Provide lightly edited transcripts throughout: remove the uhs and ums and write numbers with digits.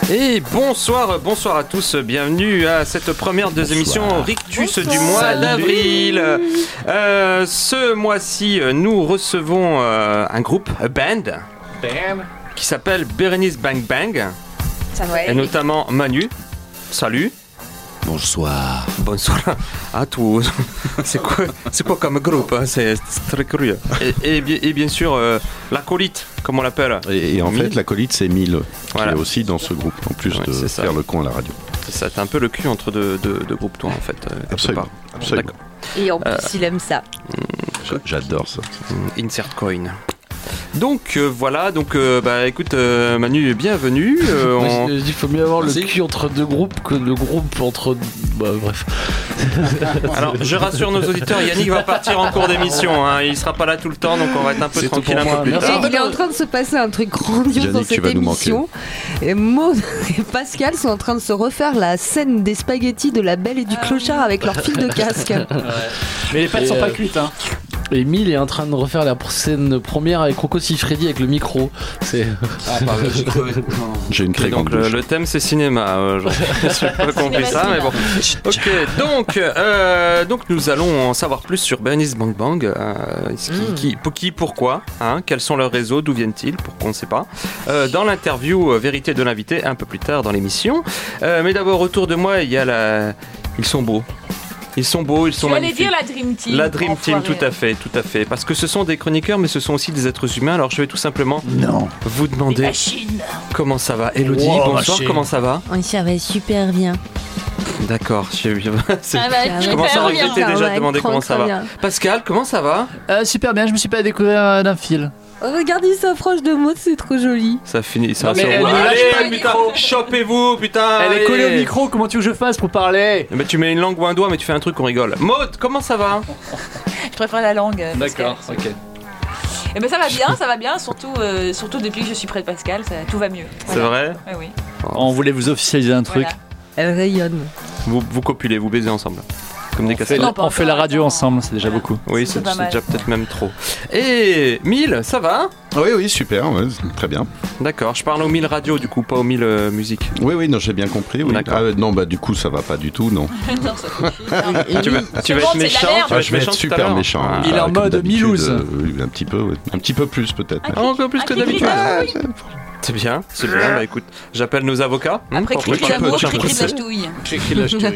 Et bonsoir à tous, bienvenue à cette première des émissions Rictus du mois d'avril. Ce mois-ci, nous recevons un groupe, un band, qui s'appelle Bérénice Bang Bang, et notamment Manu. Salut. Bonsoir. Bonsoir à tous. C'est quoi comme groupe, hein? C'est très curieux. Et bien sûr, l'acolyte, comme on l'appelle. Et en fait, l'acolyte, c'est Mille, voilà, qui est aussi dans ce groupe, en plus de faire le con à la radio. C'est ça, t'es un peu le cul entre deux groupes, toi, en fait. Absolument. Absolument. Et en plus, il aime ça. J'adore ça. Insert coin. Donc voilà, écoute Manu, bienvenue. Il faut mieux avoir le cul entre deux groupes que le groupe entre... bref. Alors je rassure nos auditeurs, Yannick va partir en cours d'émission, hein. Il sera pas là tout le temps, donc on va être un peu tranquille un peu plus tard. Il est en train de se passer un truc grandiose Yannick, dans cette émission. Et Maud et Pascal sont en train de se refaire la scène des spaghettis de La Belle et du Clochard avec leur fil de casque. Ouais. Mais les pâtes sont pas cuites, hein. Et Emile est en train de refaire la scène première avec Rocco Siffredi avec le micro. C'est... J'ai une très grande bouche. Le thème c'est cinéma. Je n'ai pas compris ça, mais bon. Ok, donc nous allons en savoir plus sur Bérénice Bang Bang. Pourquoi, hein, quels sont leurs réseaux, d'où viennent-ils, pourquoi on ne sait pas. Dans l'interview vérité de l'invité, un peu plus tard dans l'émission. Mais d'abord, autour de moi, il y a Ils sont beaux. Ils sont beaux, ils sont magnifiques. Tu allais dire la Dream Team. La Dream Team, tout à fait. Parce que ce sont des chroniqueurs, mais ce sont aussi des êtres humains. Alors je vais tout simplement vous demander comment ça va. Elodie, bonsoir, comment ça va? Ça va super bien. D'accord, je commence à regretter déjà de demander comment ça va. Pascal, comment ça va? Super bien, je me suis pas découvert d'un fil. Regardez, il s'approche de Maud, c'est trop joli. Ça finit, ça va. Allez, putain, chopez-vous, putain. Elle est collée au micro, comment tu veux que je fasse pour parler? Mais tu mets une langue ou un doigt, mais tu fais un truc qu'on rigole. Maud, comment ça va? Je préfère la langue. D'accord, ok. Eh ben ça va bien, surtout depuis que je suis près de Pascal, tout va mieux. Voilà. C'est vrai? Oui. On voulait vous officialiser un truc. Voilà. Elle rayonne. Vous copulez, vous baisez ensemble. On fait la radio ensemble, c'est déjà beaucoup. Oui, c'est déjà peut-être même trop. Et Mille, ça va? Oui, super, très bien. D'accord, je parle au Mille radio du coup, pas au Mille musique. Oui, non, j'ai bien compris. Oui. Non, du coup, ça va pas du tout, non. Non, ça suffit. Tu vas être méchant, je vais être super méchant. Il est en mode Milouz. Un petit peu, un petit peu plus peut-être. Un peu plus que d'habitude. C'est bien, bah écoute, j'appelle nos avocats. Après cri d'amour, j'écris de la ch'touille. J'écris de la ch'touille.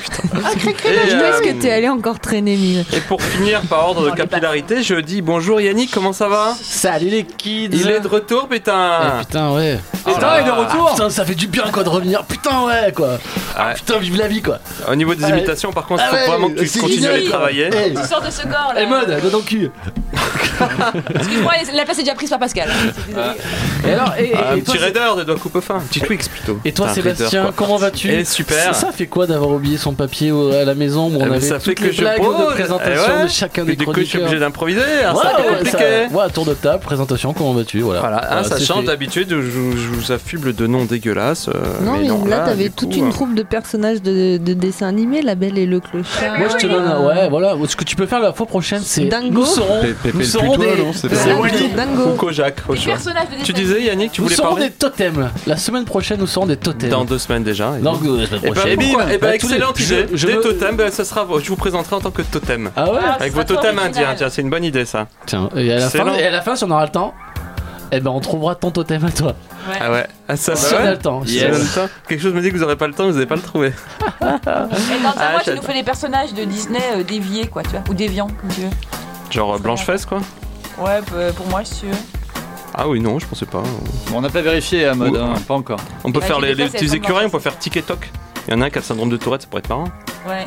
Est-ce que t'es allé encore traîner, Mille? Et pour finir par ordre de capillarité, je dis bonjour Yannick, comment ça va? Salut les kids. Il est de retour, putain. Putain, ouais. Putain, il est de retour. Putain, ça fait du bien quoi de revenir. Putain, ouais quoi. Putain, vive la vie quoi. Au niveau des imitations, par contre, il faut vraiment que tu continues à les travailler. Tu sors de ce corps là. Et mode, donne dans le cul. Excuse-moi, la place est déjà prise par Pascal. Et alors, un petit raider de doigts coupe fin, un petit Twix plutôt. Et toi Sébastien, comment vas-tu? Super. Ça fait quoi d'avoir oublié son papier à la maison où on avait ça fait toutes les blagues de présentation de chacun des chroniqueurs. Du coup, je suis obligé d'improviser. C'est compliqué. Ouais, tour de table, présentation, comment vas-tu? Voilà, ça change d'habitude. Je vous affuble de noms dégueulasses. Non, mais là, t'avais toute une troupe de personnages de dessins animés, La Belle et le Clochard. Moi, je te donne voilà. Ce que tu peux faire la fois prochaine, c'est Dingo. Nous serons c'est Wally ou Kojak. Tu disais Yannick, tu voulais parler? Nous serons des totems. La semaine prochaine, nous serons des totems. Dans 2 semaines déjà. Non, la semaine prochaine. Excellente idée. Des totems, ça sera. Je vous présenterai en tant que totem. Ah ouais? Avec vos totems indiens. Tiens, c'est une bonne idée ça. Tiens, et à la fin, si on aura le temps, on trouvera ton totem à toi. Ouais. Ah ouais. Ça si on a le temps. Quelque chose me dit que vous n'aurez pas le temps, vous n'allez pas le trouver. Et dans un mois, tu nous fais des personnages de Disney déviés, quoi, tu vois, ou déviants, comme tu veux. Genre Blanche-Fesse, quoi. Ouais, pour moi, si tu veux. Ah oui, non, je pensais pas. Bon, on n'a pas vérifié à mode, pas encore. On peut faire les petits écureuils, on peut faire tic et toc. Il y en a un qui a le syndrome de Tourette, ça pourrait être marrant. Ouais.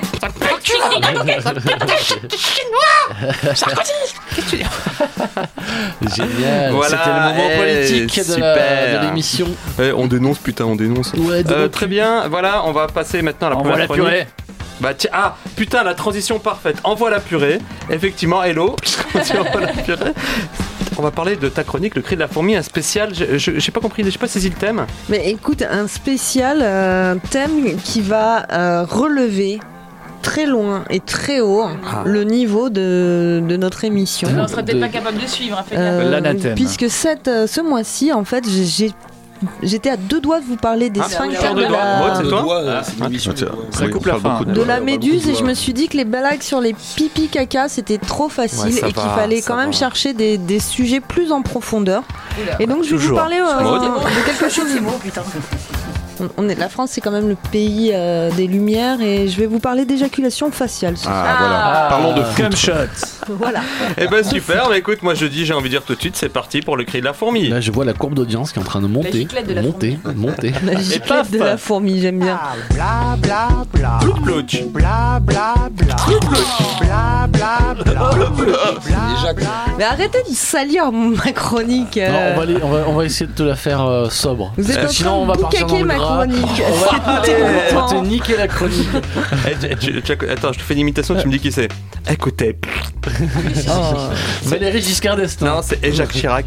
Génial. Voilà, c'était le moment politique de l'émission. On dénonce, putain, on dénonce. Ouais, très bien, voilà, on va passer maintenant à la première chronique. Purée. Putain, la transition parfaite. Envoie la purée. Effectivement, hello. On va parler de ta chronique, le cri de la fourmi, un spécial. J'ai pas compris, j'ai pas saisi le thème. Mais écoute, un spécial thème qui va relever très loin et très haut le niveau de notre émission. On serait peut-être pas capable de suivre, hein, puisque ce mois-ci, en fait, j'ai j'étais à 2 doigts de vous parler des sphincters de la méduse et je me suis dit que les blagues sur les pipi caca c'était trop facile et qu'il fallait quand même chercher des sujets plus en profondeur. Et donc je vais vous parler de quelque chose. La France c'est quand même le pays des lumières et je vais vous parler d'éjaculation faciale. Voilà. Parlons de cum shot. Voilà. Eh ben super, mais écoute, moi je dis, j'ai envie de dire tout de suite, c'est parti pour le cri de la fourmi. Là je vois la courbe d'audience qui est en train de monter, monter. La giclette de la fourmi, j'aime bien. Bla bla bla. Plouc plouc. Bla bla bla. Bla bla bla. Mais arrêtez de salir ma chronique. Non, on va essayer de te la faire sobre. Vous êtes sinon on va partir dans le ma gras. chronique. On va te niquer la chronique. Attends, je te fais une imitation, tu me dis qui c'est. Écoutez. Valéry Giscard d'Estaing. Non, c'est Jacques Chirac.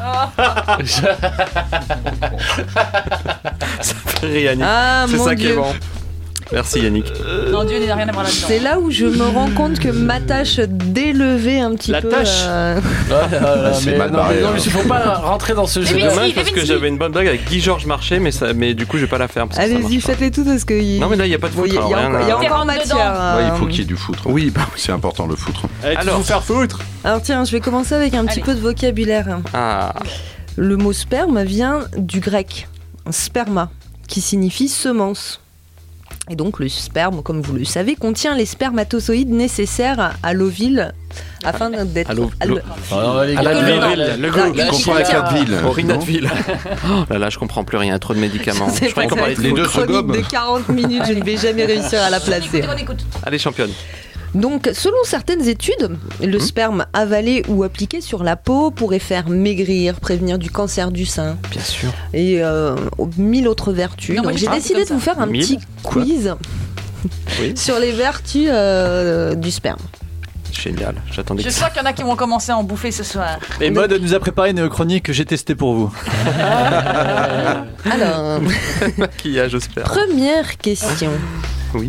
Ça fait rire, Yannick. C'est ça qui est bon. Merci Yannick. Non, Dieu n'a rien à voir là-dedans. C'est là où je me rends compte que ma tâche d'élever un petit peu. La tâche c'est mal barré. Non, mais il faut pas rentrer dans ce jeu. C'est dommage parce que j'avais une bonne blague avec Guy Georges Marchais, mais du coup je vais pas la faire. Allez-y, faites-les toutes parce que. Non, mais là il y a pas de foutre. Il y a encore matière. Il faut qu'il y ait du foutre. Oui, c'est important le foutre. Alors, vous faire foutre. Alors tiens, je vais commencer avec un petit peu de vocabulaire. Le mot sperme vient du grec sperma, qui signifie semence. Et donc le sperme, comme vous le savez, contient les spermatozoïdes nécessaires à l'ovule afin d'être... Le comprend avec Advil. Orinadvil. Là, je comprends plus rien, trop de médicaments. Je crois qu'on parlait de une chronique de 40 minutes, je ne vais jamais réussir à la placer. Allez, championne. Donc, selon certaines études, le sperme avalé ou appliqué sur la peau pourrait faire maigrir, prévenir du cancer du sein. Bien sûr. Et 1000 autres vertus. Donc, j'ai décidé de vous faire un petit quiz sur les vertus du sperme. Génial, j'attendais. Je sens qu'il y en a qui vont commencer à en bouffer ce soir. Et Maud nous a préparé une chronique que j'ai testée pour vous. Alors, maquillage, j'espère. Première question. Oui.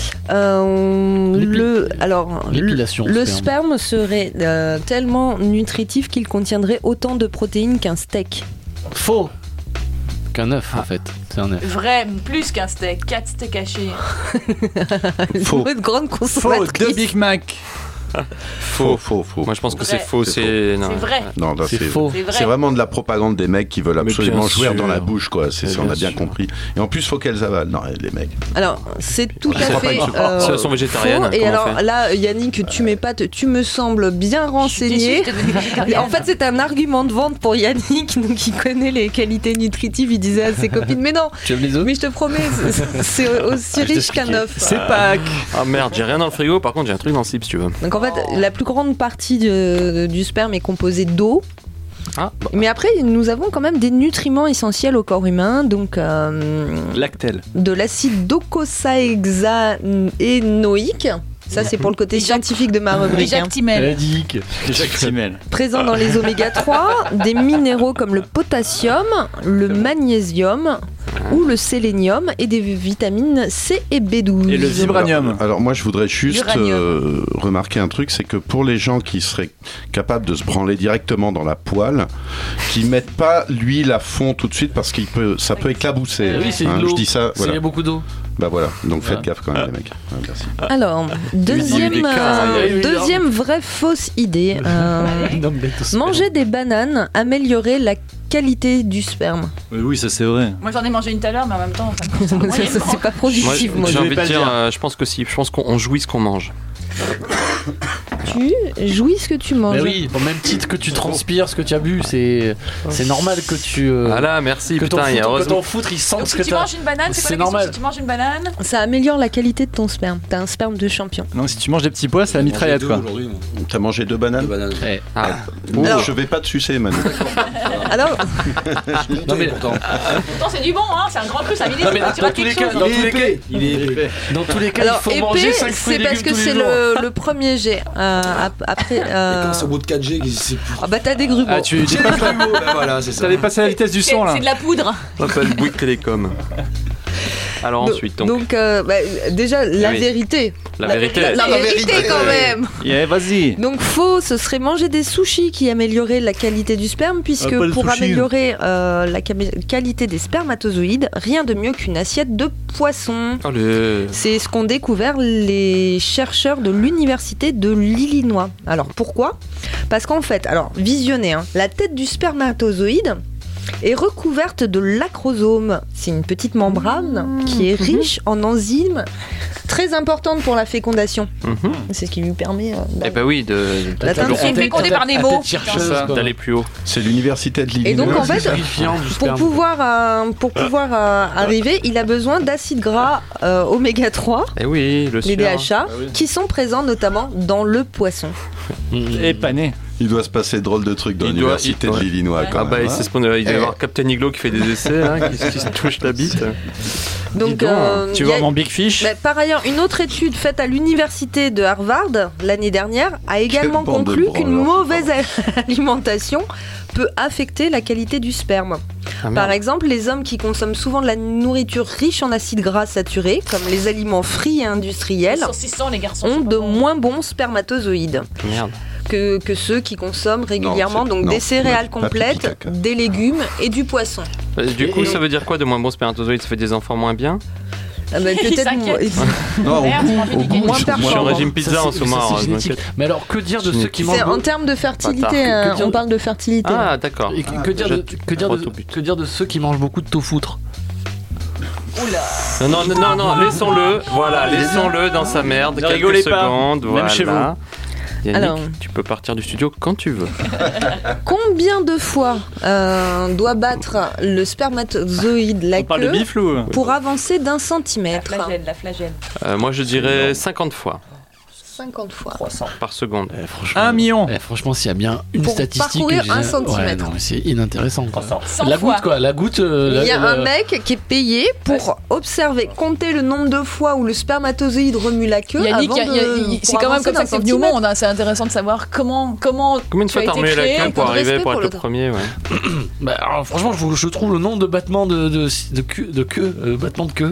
L'épilation. Le sperme serait tellement nutritif qu'il contiendrait autant de protéines qu'un steak. Faux. Qu'un œuf en fait. C'est un œuf. Vrai, plus qu'un steak. 4 steaks hachés. Faux. Une grande consommatrice. Faux. 2 Big Mac. Faux. Moi je pense que c'est faux. C'est vrai. Non, là, c'est faux. C'est vraiment de la propagande des mecs qui veulent absolument jouer dans la bouche, quoi. On a bien compris. Et en plus, faut qu'elles avalent. Non, les mecs. Alors, c'est tout à fait. Si elles sont végétariennes. Et alors là, Yannick, tu m'épates, tu me sembles bien renseigné. En fait, c'est un argument de vente pour Yannick, donc il connaît les qualités nutritives. Il disait à ses copines, mais non. Tu aimes les œufs ? Mais je te promets, c'est aussi riche qu'un œuf. C'est Pâques. Ah merde, j'ai rien dans le frigo. Par contre, j'ai un truc dans le slip si tu veux. Donc en fait, la plus grande partie du sperme est composée d'eau. Mais après, nous avons quand même des nutriments essentiels au corps humain, donc Lactel. de l'acide docosahexaénoïque. Ça, c'est pour le côté scientifique de ma rubrique. Jacques Timel. Présent dans les oméga 3, des minéraux comme le potassium, le magnésium ou le sélénium et des vitamines C et B12. Et le vibranium. Alors moi je voudrais juste remarquer un truc, c'est que pour les gens qui seraient capables de se branler directement dans la poêle, qui mettent pas l'huile à fond tout de suite parce que ça peut éclabousser. Oui, c'est de l'eau. Je dis ça. Il y a beaucoup d'eau. Bah voilà, donc faites gaffe quand même les mecs. Merci. Alors, deuxième vraie fausse idée. Manger des bananes améliorer la qualité du sperme. Oui, ça c'est vrai. Moi j'en ai mangé une tout à l'heure, mais en même temps, c'est pas productif. Moi, j'ai envie de dire, je pense que si. Je pense qu'on jouit ce qu'on mange. Tu jouis ce que tu manges. Mais oui, au même titre que tu transpires ce que tu as bu, c'est normal que tu. Voilà, merci. Que putain, ton foutre il sent ce que tu manges une banane, c'est normal. Si tu manges une banane, ça améliore la qualité de ton sperme. T'as un sperme de champion. Non, si tu manges des petits pois, c'est la mitraillette quoi. T'as mangé 2 bananes. Alors, je vais pas te sucer, Manu. Alors, non mais pourtant c'est du bon, hein. C'est un grand plus. Ça dans tous les cas, il est épais. Dans tous les cas, il faut manger 5 fruits et légumes. C'est parce que c'est le premier jet. Après. Quand c'est au bout de 4G, c'est plus. Ah bah t'as des grumeaux. Ah, tu dépasses voilà, c'est ça. T'as dépassé la vitesse du son là. C'est de la poudre. On s'appelle Bouygues Télécom. Alors ensuite, donc déjà, la vérité. La vérité quand même. Yeah, vas-y. Donc faux, ce serait manger des sushis qui amélioreraient la qualité du sperme, puisque pour améliorer la qualité des spermatozoïdes, rien de mieux qu'une assiette de poisson. C'est ce qu'ont découvert les chercheurs de l'université de l'Illinois. Alors pourquoi ? Parce qu'en fait, visionnez, la tête du spermatozoïde est recouverte de l'acrosome. C'est une petite membrane qui est riche en enzymes très importantes pour la fécondation. C'est ce qui lui permet d'être fécondé par des mots, d'aller plus haut. C'est l'université de l'Illinois. Et donc en fait, pour pouvoir arriver, il a besoin d'acides gras oméga 3, les DHA, qui sont présents notamment dans le poisson. Et pané. Il doit se passer drôle de trucs dans l'université de l'Illinois. Il doit y avoir Captain Iglo qui fait des essais, qui se touche la bite. Donc, tu vois mon Big Fish. Par ailleurs, une autre étude faite à l'université de Harvard l'année dernière a également conclu qu'une mauvaise alimentation peut affecter la qualité du sperme. Par exemple, les hommes qui consomment souvent de la nourriture riche en acides gras saturés, comme les aliments frits et industriels, ont de moins bons spermatozoïdes. Merde. Que ceux qui consomment régulièrement des céréales complètes, des légumes et du poisson. Du coup, ça veut dire quoi de moins bons spermatozoïdes ? Ça fait des enfants moins bien ? Peut-être moins performants. Je suis en régime pizza en ce moment. Mais alors, que dire de ceux qui mangent en termes de fertilité, on parle de fertilité. Ah, d'accord. Que dire de ceux qui mangent beaucoup de tofu-foutre ? Non, laissons-le. Voilà, laissons-le dans sa merde. Quelques secondes. Même chez vous. Yannick, alors, tu peux partir du studio quand tu veux. Combien de fois doit battre le spermatozoïde la queue pour avancer d'1 centimètre ? La flagelle. Moi, je dirais 50 fois. 50 fois. 300 par seconde. 1 million. Franchement, s'il y a bien une pour statistique. Parcourir 1 centimètre. C'est inintéressant. La goutte, quoi. La goutte. Il y a un mec qui est payé pour observer, compter le nombre de fois où le spermatozoïde remue la queue. Yannick, c'est quand même comme ça que c'est venu au monde. C'est intéressant de savoir comment. Combien de fois t'as remué la queue pour arriver pour être le premier, alors, franchement, je trouve le nombre de battements de queue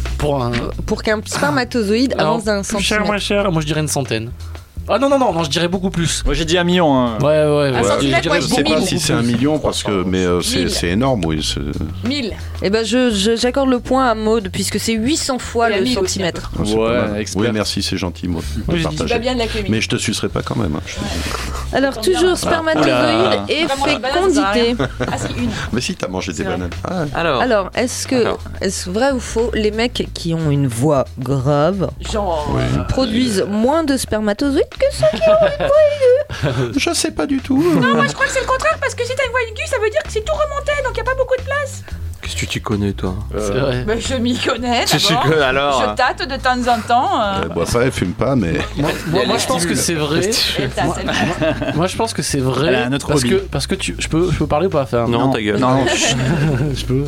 pour qu'un spermatozoïde avance d'1 centimètre. Moins cher. Moi, je dirais une centaine. Ah non, je dirais beaucoup plus. Moi j'ai dit 1 million. Ouais. Je sais pas si c'est 1 million parce que c'est énorme, oui. 1000. Eh ben j'accorde le point à Maud puisque c'est 800 fois le centimètre. Oui, merci, c'est gentil, Maud. Mais je te sucerai pas quand même. Alors toujours spermatozoïde et fécondité. Mais si t'as mangé des bananes. Alors est-ce vrai ou faux, les mecs qui ont une voix grave produisent moins de spermatozoïdes que ceux qui ont une voix aiguë? Je sais pas du tout. Non, moi je crois que c'est le contraire parce que si t'as une voix aiguë, ça veut dire que c'est tout remonté, donc y a pas beaucoup de place. Qu'est-ce que tu t'y connais, toi? C'est vrai. Ben, je m'y connais. Alors, je tâte de temps en temps. Elle boit pas, elle fume pas, mais. Moi, je pense que c'est vrai. Moi, je pense que c'est vrai. Parce que je peux parler ou pas faire? Non, ta gueule. Non, je peux.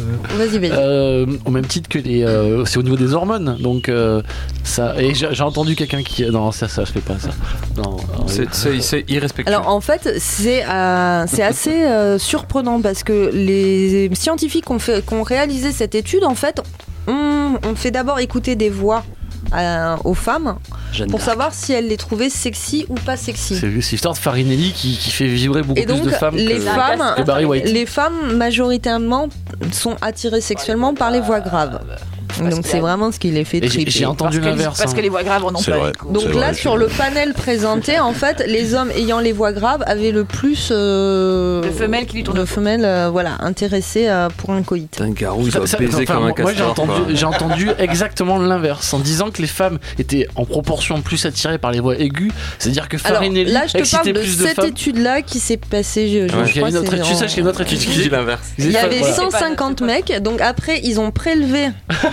Vas-y. Au même titre que c'est au niveau des hormones. Donc, ça. Et j'ai entendu quelqu'un qui. Non, ça, je fais pas ça. Non. C'est irrespectueux. Alors, en fait, c'est assez surprenant parce que les scientifiques qui ont réalisé cette étude, en fait, on fait d'abord écouter des voix aux femmes pour savoir si elles les trouvaient sexy ou pas sexy. C'est l'histoire de Farinelli qui fait vibrer beaucoup plus de femmes que Barry White. Les femmes, majoritairement, sont attirées sexuellement par les voix graves. Donc c'est vraiment ce qui les fait triper. J'ai entendu l'inverse. Parce que les voix graves en ont pas. Donc là, sur le panel présenté, en fait, les hommes ayant les voix graves avaient le plus de femelles qui lui tournent. De femelles, intéressées pour un coït. Un garou, il doit baiser comme un castor. Moi, j'ai entendu exactement l'inverse, en disant que les femmes étaient en proportion plus attirées par les voix aiguës. C'est-à-dire que Farinelli excitait plus de femmes. Là, je te parle de cette étude-là qui s'est passée. Tu sais qu'il y a une autre étude qui dit l'inverse. Il y avait 150 mecs, donc après, ils ont prélevé.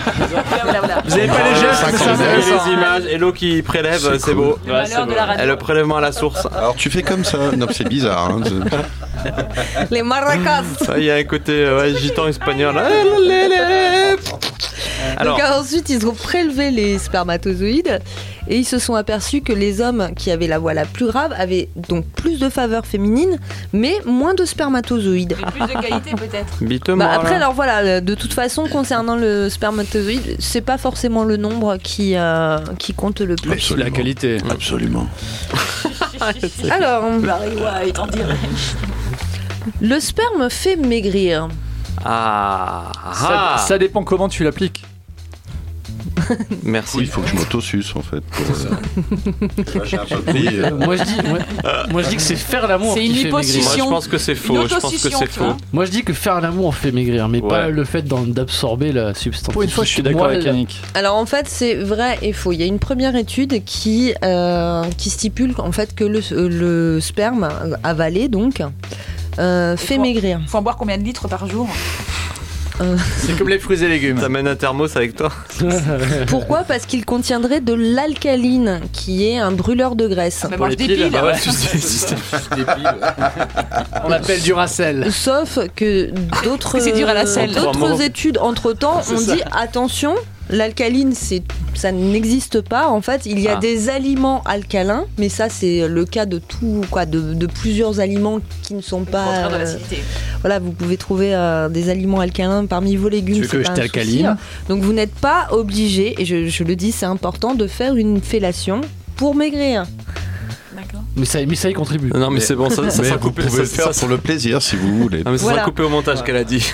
Vous avez pas les gestes, mais c'est intéressant. Les images, Hello qui prélève, c'est beau. Et le prélèvement à la source. Alors tu fais comme ça. Non, c'est bizarre. Hein. Les maracas. Il y a un côté gitan espagnol. Donc ensuite, ils ont prélevé les spermatozoïdes Et ils se sont aperçus que les hommes qui avaient la voix la plus grave avaient donc plus de faveur féminine, mais moins de spermatozoïdes. Mais plus de qualité peut-être. Après, alors voilà, de toute façon, concernant le spermatozoïde, c'est pas forcément le nombre qui compte le plus. Absolument. La qualité. Absolument. Alors, Barry White, on dirait. le sperme fait maigrir. Ça dépend comment tu l'appliques. Merci. Oui, il faut que je m'auto-suce en fait. Moi je dis que c'est faire l'amour C'est qui une fait maigrir. hyposition. Moi, je pense que c'est faux. Moi je dis que faire l'amour fait maigrir, mais pas le fait d'absorber la substance. Pour une fois, je suis d'accord avec Yannick. Alors en fait, c'est vrai et faux. Il y a une première étude qui stipule en fait que le sperme avalé donc fait maigrir. Faut en boire combien de litres par jour? C'est comme les fruits et légumes. T'amènes un thermos avec toi. Pourquoi? Parce qu'il contiendrait de l'alcaline, qui est un brûleur de graisse. Mais mange des piles. On appelle Duracell. Sauf que d'autres C'est dur à la selle. d'autres études entre-temps ont dit attention, l'alcaline ça n'existe pas. En fait, il y a des aliments alcalins, mais ça c'est le cas de tout de plusieurs aliments qui ne sont pas de l'acidité. voilà, vous pouvez trouver des aliments alcalins parmi vos légumes. Tu veux que je t'alcaline? Donc vous n'êtes pas obligé, et je le dis, c'est important de faire une fellation pour maigrir. D'accord. Mais ça y contribue. Non, mais c'est bon, ça Mais sera vous coupé. pouvez le faire pour le plaisir si vous voulez. Non, mais ça Voilà. sera coupé au montage qu'elle a dit.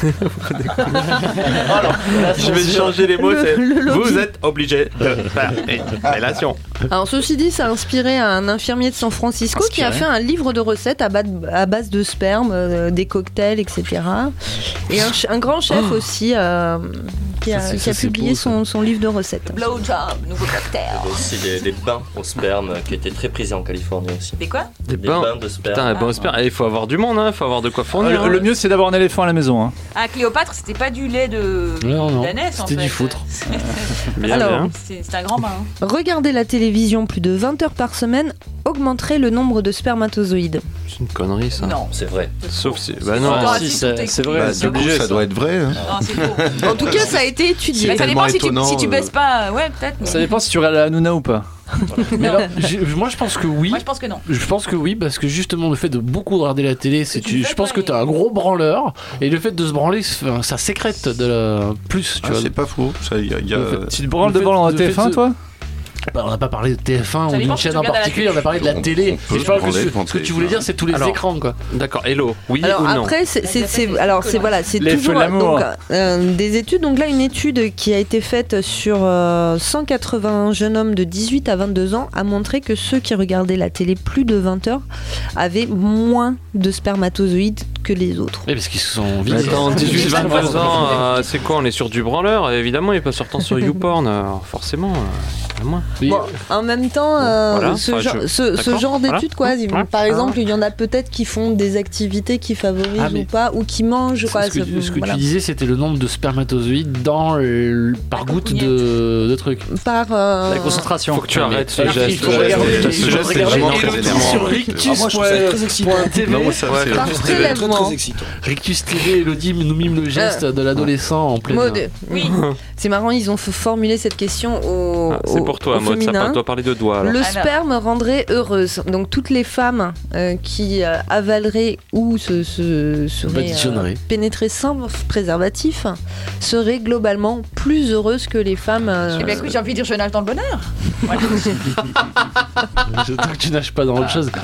Je vais changer les mots. Le lobby. Vous êtes obligé de faire une relation. Alors ceci dit, ça a inspiré un infirmier de San Francisco qui a fait un livre de recettes à base de sperme, des cocktails, etc. Et un grand chef aussi qui a publié son livre de recettes. Blowjob, nouveau cocktail. Il y avait aussi des bains au sperme qui étaient très prisés en Californie aussi. Des quoi? Des bains de sperme. Putain, bon, j'espère. Il faut avoir du monde, il faut avoir de quoi fournir. Le mieux, c'est d'avoir un éléphant à la maison. Hein. Ah, Cléopâtre, c'était pas du lait Non, d'ânesse en fait. c'était du foutre. Bien, Alors, bien. C'est un grand bain. Regarder la télévision plus de 20 heures par semaine augmenterait le nombre de spermatozoïdes. C'est une connerie ça. Non. C'est vrai. Sauf si. C'est Bah non. faux. Si, c'est vrai. Bah, c'est du coup, obligé, ça doit être vrai. Hein. Non, c'est faux. En tout cas, ça a été étudié. Bah, ça dépend si étonnant, tu baisses pas. Ouais, peut-être. mais- Ça dépend si tu regardes la Hanouna ou pas. Mais alors, moi je pense que oui. Moi, je pense que non. Je pense que oui, parce que justement le fait de beaucoup regarder la télé, je pense que t'as un gros branleur, et le fait de se branler, ça sécrète plus, tu vois. C'est pas faux. Tu te branles devant la TF1, toi? Bah, on n'a pas parlé de TF1 Ça ou dépend d'une si chaîne tu en regardes à la particulier, on a parlé de la télé. Et je parle que ce que tu voulais dire, c'est tous les Alors, écrans, quoi. D'accord, hello. Oui Alors ou non? après, c'est Les feux toujours de l'amour. donc, des études. Donc là, une étude qui a été faite sur 180 jeunes hommes de 18 à 22 ans a montré que ceux qui regardaient la télé plus de 20 heures avaient moins de spermatozoïdes que les autres. Oui, parce qu'ils se sont visés. Attends, 18-22 ans, c'est quoi? On est sur du branleur. Évidemment, il n'est pas sortant sur YouPorn. Forcément, il y en a moins. Bon, en même temps, Voilà, ce enfin, genre D'accord, d'études, quoi. voilà. Par exemple, il y en a peut-être qui font des activités qui favorisent ou pas, ou qui mangent. Quoi, Ce que voilà. tu disais, c'était le nombre de spermatozoïdes par goutte de trucs. Par La concentration. Faut que tu arrêtes ce Il geste. faut regarder Ce geste est vraiment très énervant. sur Moi, je trouve ça très excitant. Rictus.tv. Non, moi, ça, c'est- Par Très, prélèvement. très excitant. Rictus TV, Elodie nous mime le geste de l'adolescent en pleine. Maud, Oui. c'est marrant, ils ont formulé cette question au, C'est pour toi, au Maud. Ça féminin. doit parler de doigts. alors. Le Alors. sperme rendrait heureuse. Donc toutes les femmes qui avaleraient ou seraient Baditionneraient. pénétrées sans préservatif seraient globalement plus heureuses que les femmes. Eh bien, écoute, j'ai envie de dire je nage dans le bonheur. Voilà. J'attends que tu nages pas dans autre chose.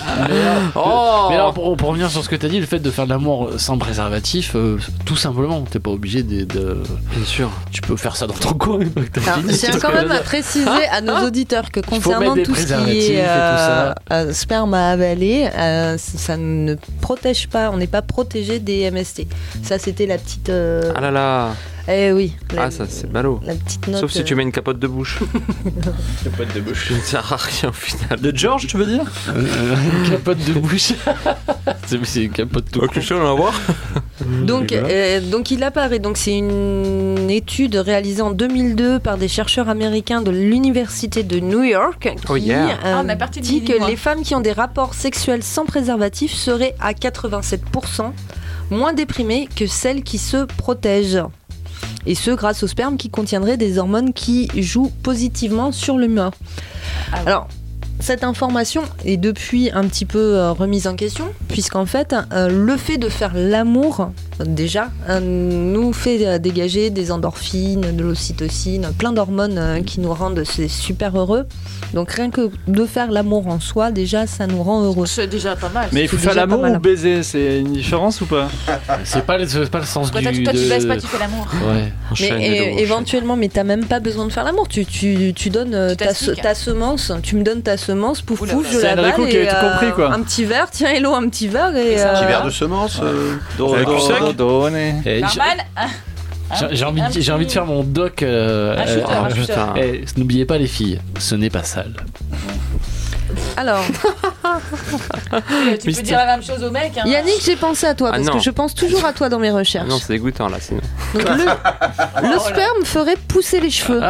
Oh Mais alors, pour revenir sur ce que t'as dit, le fait de faire de l'amour sans préservatif, tout simplement, t'es pas obligé de. Bien sûr. Tu peux faire ça dans ton coin. Alors, je tiens quand même à préciser à nos auditeurs que concernant mettre des tout ce qui préservatifs est et tout ça. sperme à avaler, ça ne protège pas, on n'est pas protégé des MST. Ça, c'était la petite. Ah là là. Eh oui. Ah, ça c'est ballot. La petite note. Sauf si tu mets une capote de bouche. Capote de bouche. Ça ne sert à rien au final. De George, tu veux dire? Une capote de bouche. c'est une capote tout Ok, je vais en avoir. Donc il apparaît. Donc c'est une étude réalisée en 2002 par des chercheurs américains de l'université de New York qui Oh yeah. On a parti de dit que Illinois. les femmes qui ont des rapports sexuels sans préservatif seraient à 87% moins déprimées que celles qui se protègent. Et ce grâce au sperme qui contiendrait des hormones qui jouent positivement sur l'humeur. Alors, cette information est depuis un petit peu remise en question, puisqu'en fait, le fait de faire l'amour, déjà, nous fait dégager des endorphines, de l'ocytocine, plein d'hormones qui nous rendent super heureux. Donc rien que de faire l'amour en soi, déjà, ça nous rend heureux. C'est déjà pas mal. Mais il faut faire l'amour ou baiser, c'est une différence ou pas? C'est pas le sens Toi, du... toi, tu baises pas, tu fais l'amour. Ouais. Mais éventuellement, mais t'as même pas besoin de faire l'amour. Tu donnes ta semence, tu me donnes ta semence, pouf pouf, je l'avale Enrico qui et avait tout compris, quoi. un petit verre, tiens Hello, un petit verre et Un petit verre de semence Avec du sec. Normal. J'ai envie de faire mon doc. N'oubliez pas les filles, ce n'est pas sale. Alors, tu peux dire la même chose aux mecs. Hein. Yannick, j'ai pensé à toi parce que je pense toujours à toi dans mes recherches. Ah non, c'est dégoûtant là, sinon. Donc, le sperme ferait pousser les cheveux.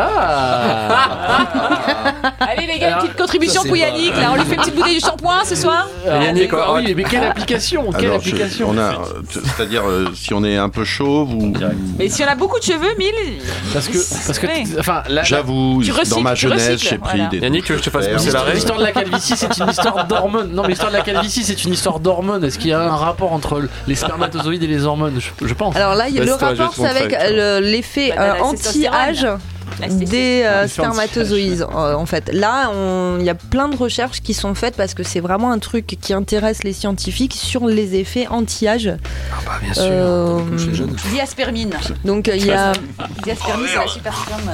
Allez les gars, une petite contribution pour Yannick. Là, on lui fait une petite bouteille du shampoing ce soir. Yannick, oui, mais quelle application? C'est-à-dire si on est un peu chauve ou. Mais si on a beaucoup de cheveux, 1000. Parce que enfin, j'avoue, dans ma jeunesse, j'ai pris des. Yannick, tu veux que je te fasse pousser la raie? L'histoire de la calvitie, c'est une histoire d'hormones. Non, mais l'histoire de la calvitie, c'est une histoire d'hormones. Est-ce qu'il y a un rapport entre les spermatozoïdes et les hormones? Je pense. Alors là, le rapport, c'est avec l'effet anti-âge des spermatozoïdes. En fait, là, il y a plein de recherches qui sont faites parce que c'est vraiment un truc qui intéresse les scientifiques sur les effets anti-âge. Ah bah bien sûr. Diaspermine. Donc il y a. Diaspermine, c'est la super sperme.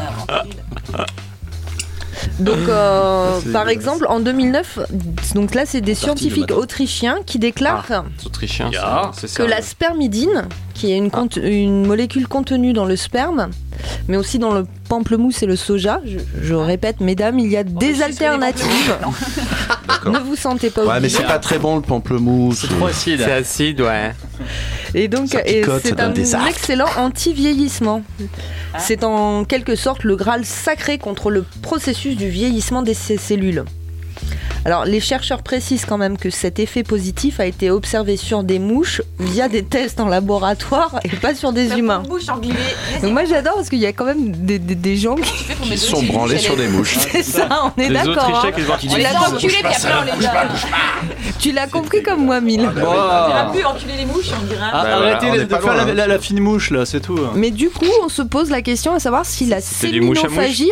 Donc, par exemple, en 2009, donc là, c'est des scientifiques autrichiens qui déclarent que la spermidine, qui est une molécule contenue dans le sperme, mais aussi dans le pamplemousse et le soja, je répète, mesdames, il y a des alternatives. Ne vous sentez pas obligés. Ouais, mais c'est pas très bon le pamplemousse. C'est trop acide. C'est acide, ouais. Et donc, c'est un excellent anti-vieillissement. C'est en quelque sorte le Graal sacré contre le processus du vieillissement de ces cellules. Alors, les chercheurs précisent quand même que cet effet positif a été observé sur des mouches via des tests en laboratoire et pas sur des humains. Donc moi j'adore parce qu'il y a quand même des gens qui sont branlés sur des mouches. C'est ça, on est d'accord. On les a enculés puis après on les a. Tu l'as compris comme moi, Mille. On dira plus enculer les mouches, on dira. Arrêtez de faire la fine mouche là, c'est tout. Mais du coup, on se pose la question à savoir si la séminophagie,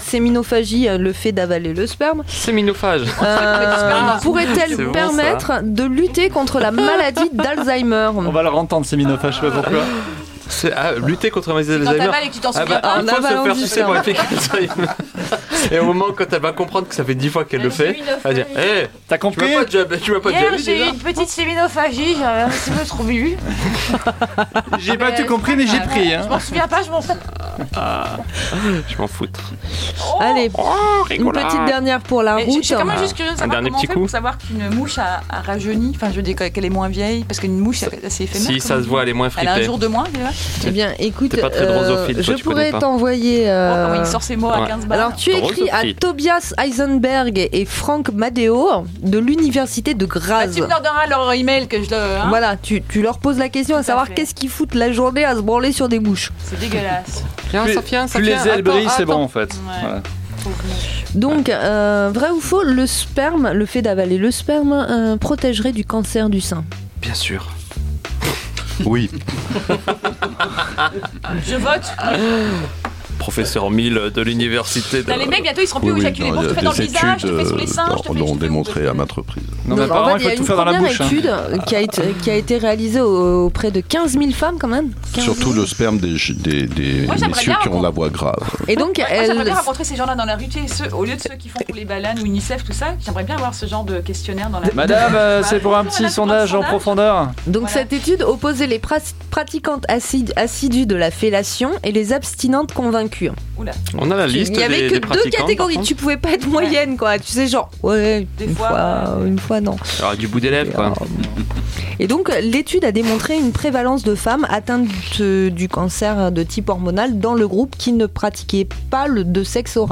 le fait d'avaler le sperme, séminophage. Pourrait-elle permettre de lutter contre la maladie d'Alzheimer? On va leur entendre, séminophage, je sais pas pourquoi. Lutter contre la maladie d'Alzheimer. Et que tu t'en souviens pas. Il faut se faire sucer pour l'effet d'Alzheimer. Et au moment quand elle va comprendre que ça fait 10 fois qu'elle le fait, elle va dire hé, t'as compris? Tu m'as pas déjà vu? J'ai eu une petite séminophagie, j'avais un petit peu trop bu. J'ai pas tout compris, mais j'ai pris. Je m'en souviens pas, je m'en fous. Je m'en foutre. Allez, une petite dernière pour la route. Je suis quand même juste curieuse de savoir comment on fait pour savoir qu'une mouche a rajeuni, enfin je veux dire qu'elle est moins vieille, parce qu'une mouche c'est assez éphémère. Si ça se voit, elle est moins fripée. Elle a un jour de moins déjà. Eh bien, écoute, je pourrais t'envoyer. Comment il sort ses mots à 15 balles. Alors, tu écris à Tobias Eisenberg et Frank Madeo de l'université de Graz. Tu me leur donneras leur email que je dois. Voilà, tu leur poses la question à savoir qu'est-ce qu'ils foutent la journée à se branler sur des mouches. C'est dégueulasse. Plus les ailes brillent, c'est bon en fait. Voilà. Donc, vrai ou faux, le fait d'avaler le sperme protégerait du cancer du sein? Bien sûr. Oui. Je vote. Professeur Mille de l'université de... Les mecs bientôt ils seront plus éjaculés. Bon, je te fais dans le visage, je te fais sur les seins, l'ont démontré à maintes reprises. Non, mais apparemment, il faut tout faire dans la bouche. Il y a une première étude qui a été réalisée auprès de 15 000 femmes quand même. Surtout le sperme des messieurs qui ont la voix grave. Et donc, j'aimerais bien rencontrer ces gens-là dans la rue, au lieu de ceux qui font pour les bananes ou UNICEF, tout ça. J'aimerais bien avoir ce genre de questionnaire dans la rue. Madame, c'est pour un petit sondage en profondeur. Donc cette étude opposait les pratiquantes assidus de la fellation et les abstinentes convaincues. Oula. On a la liste. Il y avait que deux catégories. Tu pouvais pas être moyenne, quoi. Tu sais, genre, une fois, non. Alors, du bout des lèvres, quoi. Et donc, l'étude a démontré une prévalence de femmes atteintes du cancer de type hormonal dans le groupe qui ne pratiquait pas de sexe oral.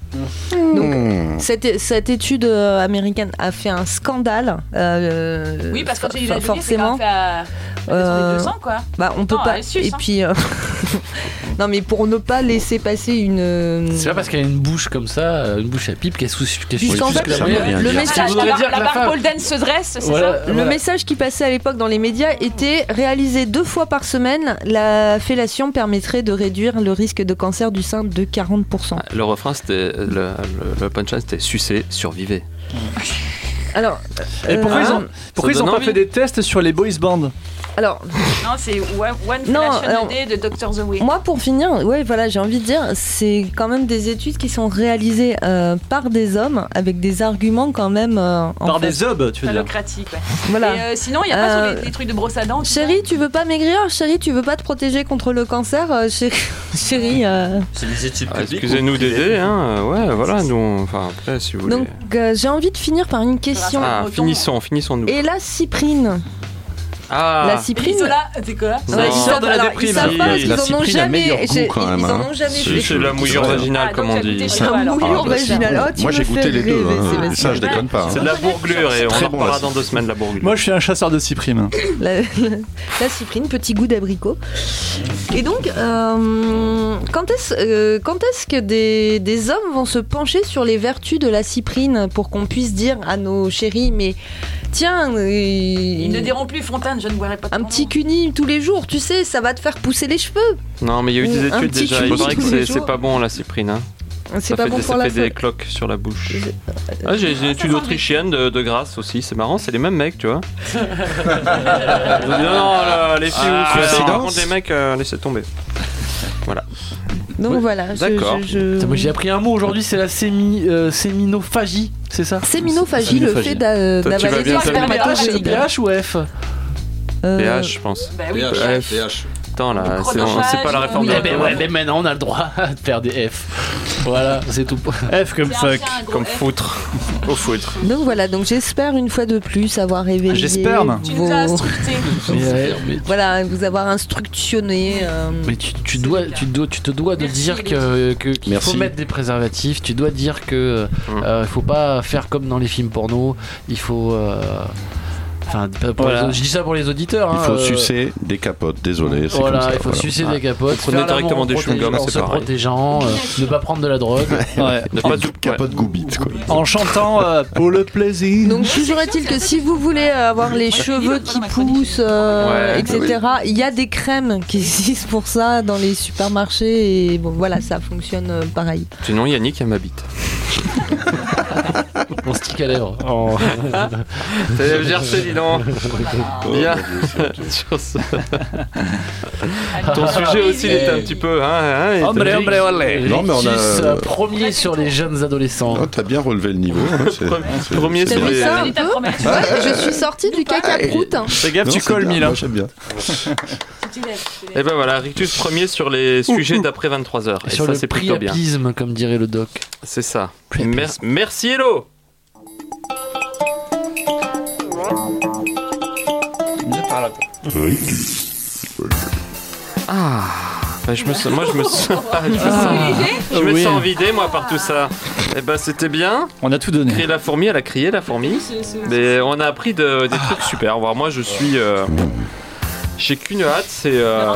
Donc, cette étude américaine a fait un scandale. Oui, parce que quand j'ai dit forcément. c'est quand même 200 quoi. Bah, on peut pas. Et puis, non, mais pour ne pas laisser passer une. C'est pas parce qu'elle a une bouche comme ça, une bouche à pipe, qu'elle Puisqu'en fait, le message. La barre pole dance se dresse, c'est ça. Le message qui passait à l'époque dans les médias était réalisé 2 fois par semaine. La fellation permettrait de réduire le risque de cancer du sein de 40%. Le refrain, c'était le punchline, c'était sucer, survivez. Alors, et pourquoi ils ont pas fait des tests sur les boys bands? Alors, non, c'est One Fellation a Day de Dr. The Way. Moi, pour finir, j'ai envie de dire, c'est quand même des études qui sont réalisées par des hommes avec des arguments quand même. Par des hommes, tu veux dire? Démocratique, ouais. Voilà. Et sinon, il n'y a pas sur les trucs de brosse à dents. Chérie, tu veux pas maigrir? Chérie, tu veux pas te protéger contre le cancer? Chérie. C'est des études publiques. Excusez-nous d'aider, hein. Ouais, voilà, nous. Enfin, après, si vous voulez. Donc, j'ai envie de finir par une question. Finissons-nous. Et la cyprine. La cyprine. C'est quoi? Ils savent pas parce qu'ils en ont jamais. Ils en ont jamais fait. C'est la mouillure vaginale, comme on dit. La mouillure vaginale. Moi, j'ai goûté les deux. Ça, je déconne pas. C'est de la bourglure et on en reparlera dans 2 semaines, la bourglure. Moi, je suis un chasseur de cyprine. La cyprine, petit goût d'abricot. Et donc, quand est-ce que des hommes vont se pencher sur les vertus de la cyprine pour qu'on puisse dire à nos chéris, mais tiens, ils ne diront plus Fontaine, je ne boirai pas de un petit cuni tous les jours, tu sais, ça va te faire pousser les cheveux. Non, mais il y a eu des études déjà. Il paraît que c'est pas bon la cyprine. Hein. C'est pas bon pour la Ça fait des cloques sur la bouche. J'ai une étude autrichienne de Grasse aussi. C'est marrant, c'est les mêmes mecs, tu vois. Non, les filles ou par contre les mecs, laissez tomber. Voilà. Donc voilà. D'accord. Moi j'ai appris un mot aujourd'hui, c'est la séminophagie, c'est ça? Séminophagie, le fait d'avaler des spermatozoïdes. PH ou F? PH, je pense. Bah oui, PH. Attends là, c'est pas la réforme de la mais maintenant on a le droit de faire des F. Voilà, c'est tout. F comme fuck. Comme foutre. Au foutre. Donc voilà, donc j'espère une fois de plus avoir réveillé. J'espère. Tu nous as instructé. Voilà, vous avoir instructionné. Mais tu te dois de dire qu'il faut mettre des préservatifs. Tu dois dire que il faut pas faire comme dans les films porno. Il faut. Enfin, je dis ça pour les auditeurs. Il faut sucer des capotes, désolé. Voilà, il faut sucer des capotes. Prenez directement des chewing-gums, c'est se pareil. protégeant, ne pas prendre de la drogue. Ne pas de capote goubit, quoi. En chantant pour le plaisir. Donc, toujours est-il que si vous voulez avoir les cheveux qui poussent, etc., il y a des crèmes qui existent pour ça dans les supermarchés. Et bon, voilà, ça fonctionne pareil. Sinon, Yannick, elle m'habite. Mon stick à lèvres. C'est GRC, dis donc. Bien. Ton sujet aussi, il était un petit peu. Non, mais on a premier sur les jeunes adolescents. Oh, t'as bien relevé le niveau. Premier sur les. Je suis sortie du caca prout. Fais gaffe, tu colles, Milan. J'aime bien. Et ben voilà, Rictus premier sur les sujets d'après 23h. Et sur ça, le c'est plutôt bien. priapisme, comme dirait le doc. C'est ça. Merci, Hello. Je me sens vidé moi par tout ça. Et ben c'était bien. On a tout donné. Crier la fourmi, elle a crié la fourmi. Mais on a appris des trucs super. Alors, moi je suis j'ai qu'une hâte, c'est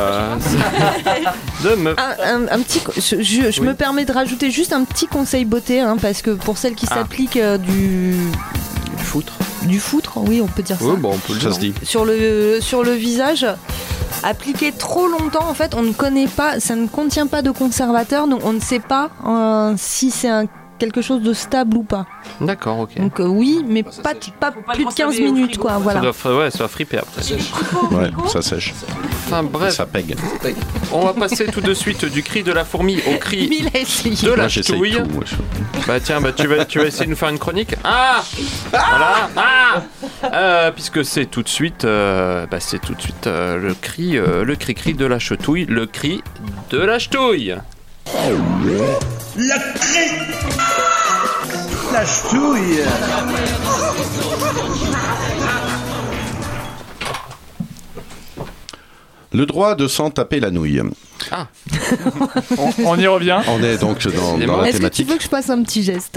de me... un petit, je me permets de rajouter juste un petit conseil beauté, parce que pour celles qui s'appliquent du foutre. Du foutre, oui, on peut dire ça. Bon, on peut ça se dit. Sur le visage, appliqué trop longtemps, en fait, on ne connaît pas, ça ne contient pas de conservateur, donc on ne sait pas si c'est quelque chose de stable ou pas. D'accord, ok. Donc oui, mais pas plus de 15 minutes, quoi. Voilà. Ça va fripper après. Ouais, ça sèche. Enfin bref. Ça pègue. On va passer tout de suite du cri de la fourmi au cri de la ch'touille. Bah tiens, tu vas essayer de nous faire une chronique. Voilà. Puisque c'est tout de suite, le cri de la ch'touille, le cri de la ch'touille. La cri, la ch'touille. Le droit de s'en taper la nouille. Ah. On y revient. On est donc dans la Est-ce thématique. que tu veux que je fasse un petit geste?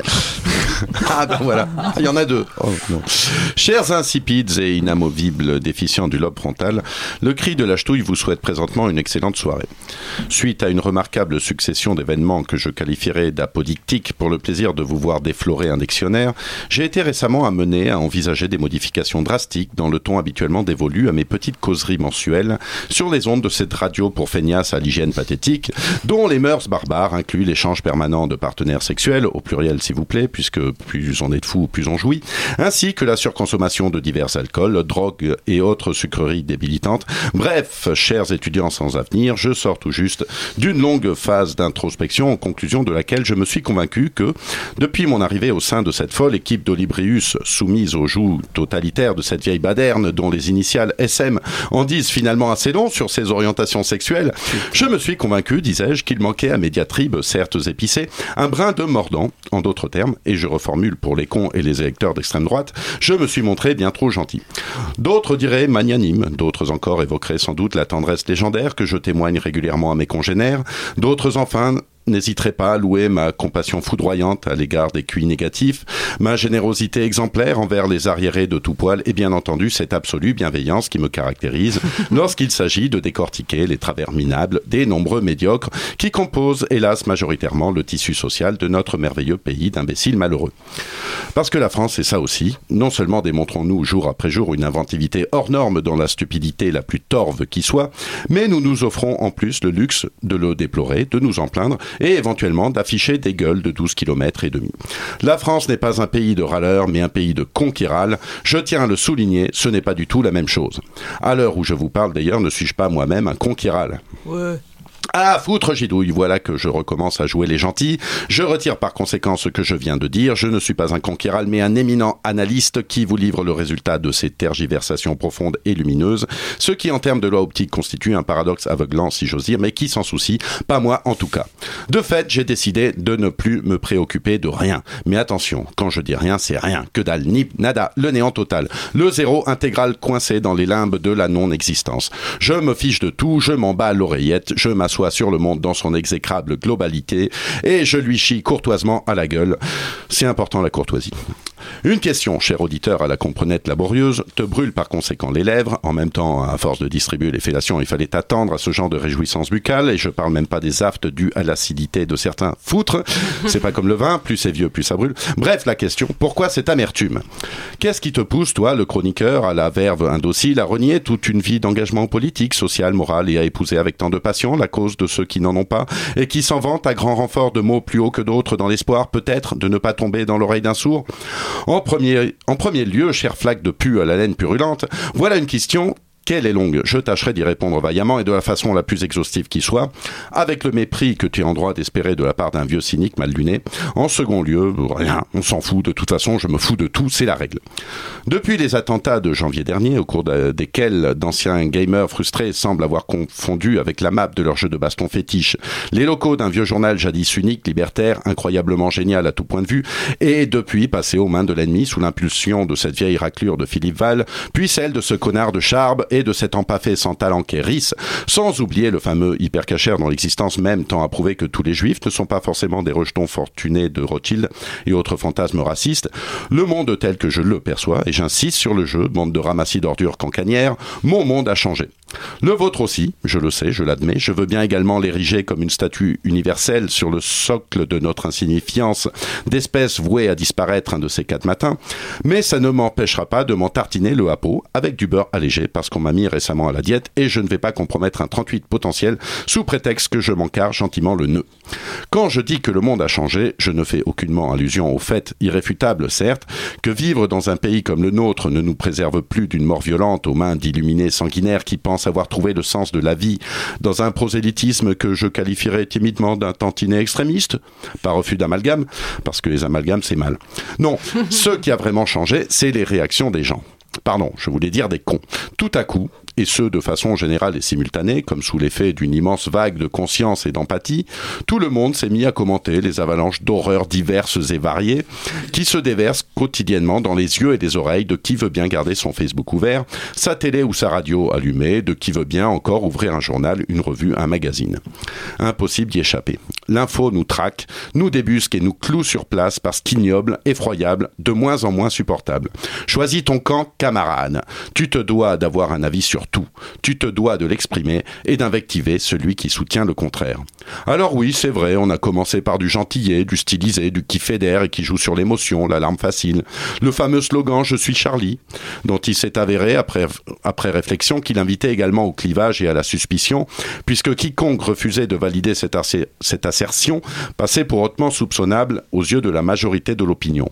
Ah ben voilà, il y en a deux. Oh, non. Chers insipides et inamovibles déficients du lobe frontal, le cri de la ch'touille vous souhaite présentement une excellente soirée. Suite à une remarquable succession d'événements que je qualifierais d'apodictiques pour le plaisir de vous voir déflorer un dictionnaire, j'ai été récemment amené à envisager des modifications drastiques dans le ton habituellement dévolu à mes petites causeries mensuelles sur les ondes de cette radio pour feignasses à l'hygiène pathétique, dont les mœurs barbares incluent l'échange permanent de partenaires sexuels, au pluriel s'il vous plaît, puisque plus on est de fous, plus on jouit, ainsi que la surconsommation de divers alcools, drogues et autres sucreries débilitantes. Bref, chers étudiants sans avenir, je sors tout juste d'une longue phase d'introspection, en conclusion de laquelle je me suis convaincu que, depuis mon arrivée au sein de cette folle équipe d'Olibrius, soumise aux joues totalitaires de cette vieille baderne dont les initiales SM en disent finalement assez long sur ses orientations sexuelles, je me suis convaincu, disais-je, qu'il manquait à mes diatribes, certes épicées, un brin de mordant, en d'autres termes, et je reformule pour les cons et les électeurs d'extrême droite, je me suis montré bien trop gentil. D'autres diraient magnanime, d'autres encore évoqueraient sans doute la tendresse légendaire que je témoigne régulièrement à mes congénères, d'autres enfin n'hésiterai pas à louer ma compassion foudroyante à l'égard des QI négatifs, ma générosité exemplaire envers les arriérés de tout poil et bien entendu cette absolue bienveillance qui me caractérise lorsqu'il s'agit de décortiquer les travers minables des nombreux médiocres qui composent hélas majoritairement le tissu social de notre merveilleux pays d'imbéciles malheureux. Parce que la France est ça aussi, non seulement démontrons-nous jour après jour une inventivité hors norme dans la stupidité la plus torve qui soit, mais nous nous offrons en plus le luxe de le déplorer, de nous en plaindre et éventuellement d'afficher des gueules de 12 km et demi. La France n'est pas un pays de râleurs, mais un pays de cons qui râlent. Je tiens à le souligner, ce n'est pas du tout la même chose. À l'heure où je vous parle d'ailleurs, ne suis-je pas moi-même un con qui râle ? Ouais. Ah, foutre gidouille, voilà que je recommence à jouer les gentils. Je retire par conséquent ce que je viens de dire. Je ne suis pas un conquiral, mais un éminent analyste qui vous livre le résultat de ces tergiversations profondes et lumineuses, ce qui en termes de loi optique constitue un paradoxe aveuglant, si j'ose dire, mais qui s'en soucie, pas moi en tout cas. De fait, j'ai décidé de ne plus me préoccuper de rien. Mais attention, quand je dis rien, c'est rien. Que dalle, ni nada, le néant total. Le zéro intégral coincé dans les limbes de la non-existence. Je me fiche de tout, je m'en bats l'oreillette, je m'assois sur le monde dans son exécrable globalité et je lui chie courtoisement à la gueule. C'est important la courtoisie. Une question, cher auditeur à la comprenette laborieuse, te brûle par conséquent les lèvres. En même temps, à force de distribuer les fellations, il fallait attendre à ce genre de réjouissance buccale, et je parle même pas des aftes dus à l'acidité de certains foutres. C'est pas comme le vin, plus c'est vieux, plus ça brûle. Bref, la question, pourquoi cette amertume ? Qu'est-ce qui te pousse, toi, le chroniqueur, à la verve indocile, à renier toute une vie d'engagement politique, social, moral, et à épouser avec tant de passion la cause de ceux qui n'en ont pas, et qui s'en vantent à grand renfort de mots plus hauts que d'autres dans l'espoir, peut-être, de ne pas tomber dans l'oreille d'un sourd ? En premier lieu, chère flaque de pu à la laine purulente, voilà une question qu'elle est longue. Je tâcherai d'y répondre vaillamment et de la façon la plus exhaustive qui soit, avec le mépris que tu es en droit d'espérer de la part d'un vieux cynique mal luné. En second lieu, rien, on s'en fout, de toute façon, je me fous de tout, c'est la règle. Depuis les attentats de janvier dernier, au cours desquels d'anciens gamers frustrés semblent avoir confondu avec la map de leur jeu de baston fétiche les locaux d'un vieux journal jadis unique, libertaire, incroyablement génial à tout point de vue, et depuis passé aux mains de l'ennemi sous l'impulsion de cette vieille raclure de Philippe Val, puis celle de ce connard de Charb et de cet empaffé sans talent qu'est Riss, sans oublier le fameux hypercachère dont l'existence même tend à prouver que tous les juifs ne sont pas forcément des rejetons fortunés de Rothschild et autres fantasmes racistes. Le monde tel que je le perçois, et j'insiste sur le jeu, bande de ramassis d'ordures cancanières, mon monde a changé. Le vôtre aussi, je le sais, je l'admets, je veux bien également l'ériger comme une statue universelle sur le socle de notre insignifiance d'espèce vouée à disparaître un de ces 4 matins, mais ça ne m'empêchera pas de m'en tartiner le hapeau avec du beurre allégé parce qu'on m'a mis récemment à la diète et je ne vais pas compromettre un 38 potentiel sous prétexte que je m'encarre gentiment le nœud. Quand je dis que le monde a changé, je ne fais aucunement allusion au fait irréfutable, certes, que vivre dans un pays comme le nôtre ne nous préserve plus d'une mort violente aux mains d'illuminés sanguinaires qui pensent avoir trouvé le sens de la vie dans un prosélytisme que je qualifierais timidement d'un tantinet extrémiste, par refus d'amalgame, parce que les amalgames c'est mal. Non, ce qui a vraiment changé, c'est les réactions des gens. Pardon, je voulais dire des cons. Tout à coup, et ce de façon générale et simultanée, comme sous l'effet d'une immense vague de conscience et d'empathie, tout le monde s'est mis à commenter les avalanches d'horreurs diverses et variées qui se déversent quotidiennement dans les yeux et les oreilles de qui veut bien garder son Facebook ouvert, sa télé ou sa radio allumée, de qui veut bien encore ouvrir un journal, une revue, un magazine. Impossible d'y échapper. L'info nous traque, nous débusque et nous cloue sur place parce qu'ignoble, effroyable, de moins en moins supportable. Choisis ton camp, camarade. Tu te dois d'avoir un avis sur tout. Tu te dois de l'exprimer et d'invectiver celui qui soutient le contraire. Alors oui, c'est vrai, on a commencé par du gentillet, du stylisé, du qui fédère et qui joue sur l'émotion, l'alarme facile. Le fameux slogan « Je suis Charlie », dont il s'est avéré, après réflexion, qu'il invitait également au clivage et à la suspicion, puisque quiconque refusait de valider cette assertion passait pour hautement soupçonnable aux yeux de la majorité de l'opinion.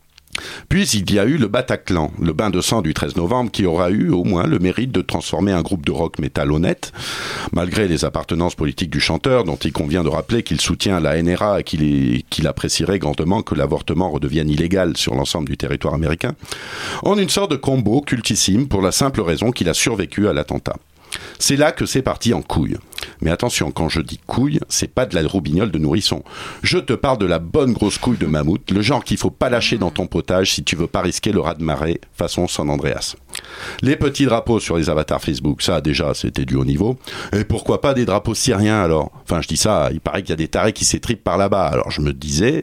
Puis il y a eu le Bataclan, le bain de sang du 13 novembre qui aura eu au moins le mérite de transformer un groupe de rock métal honnête, malgré les appartenances politiques du chanteur dont il convient de rappeler qu'il soutient la NRA et qu'il apprécierait grandement que l'avortement redevienne illégal sur l'ensemble du territoire américain, en une sorte de combo cultissime pour la simple raison qu'il a survécu à l'attentat. C'est là que c'est parti en couille. Mais attention, quand je dis couille, c'est pas de la roubignole de nourrisson. Je te parle de la bonne grosse couille de mammouth, le genre qu'il faut pas lâcher dans ton potage si tu veux pas risquer le raz-de-marée façon San Andreas. Les petits drapeaux sur les avatars Facebook, ça déjà c'était du haut niveau. Et pourquoi pas des drapeaux syriens alors ? Enfin je dis ça, il paraît qu'il y a des tarés qui s'étripent par là-bas. Alors je me disais...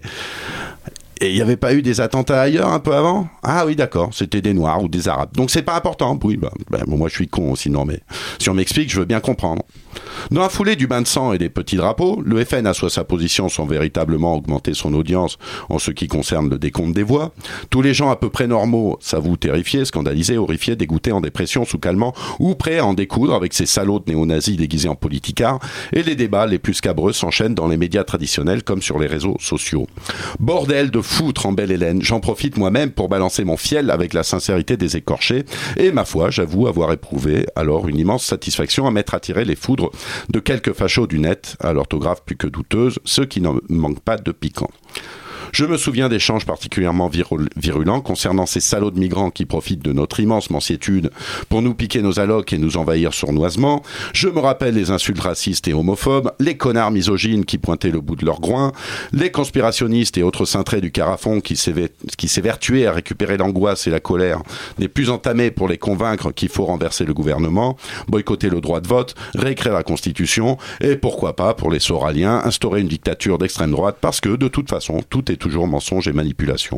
Et il n'y avait pas eu des attentats ailleurs un peu avant ? Ah oui, d'accord, c'était des Noirs ou des Arabes. Donc c'est pas important. Oui, moi je suis con aussi, non mais si on m'explique, je veux bien comprendre. Dans la foulée du bain de sang et des petits drapeaux, le FN assoit sa position sans véritablement augmenter son audience en ce qui concerne le décompte des voix. Tous les gens à peu près normaux s'avouent terrifiés, scandalisés, horrifiés, dégoûtés, en dépression, sous calmant ou prêts à en découdre avec ces salauds de néo-nazis déguisés en politicards, et les débats les plus scabreux s'enchaînent dans les médias traditionnels comme sur les réseaux sociaux. Bordel de foutre en belle Hélène, j'en profite moi-même pour balancer mon fiel avec la sincérité des écorchés, et ma foi, j'avoue avoir éprouvé alors une immense satisfaction à m'être attiré les foudres de quelques fachos du net, à l'orthographe plus que douteuse, ceux qui n'en manquent pas de piquant. Je me souviens d'échanges particulièrement virulents concernant ces salauds de migrants qui profitent de notre immense mansiétude pour nous piquer nos allocs et nous envahir sournoisement. Je me rappelle les insultes racistes et homophobes, les connards misogynes qui pointaient le bout de leur groin, les conspirationnistes et autres cintrés du carafon qui s'évertuaient à récupérer l'angoisse et la colère des plus entamés pour les convaincre qu'il faut renverser le gouvernement, boycotter le droit de vote, réécrire la Constitution et pourquoi pas, pour les Soraliens, instaurer une dictature d'extrême droite parce que, de toute façon, tout est toujours mensonge et manipulation.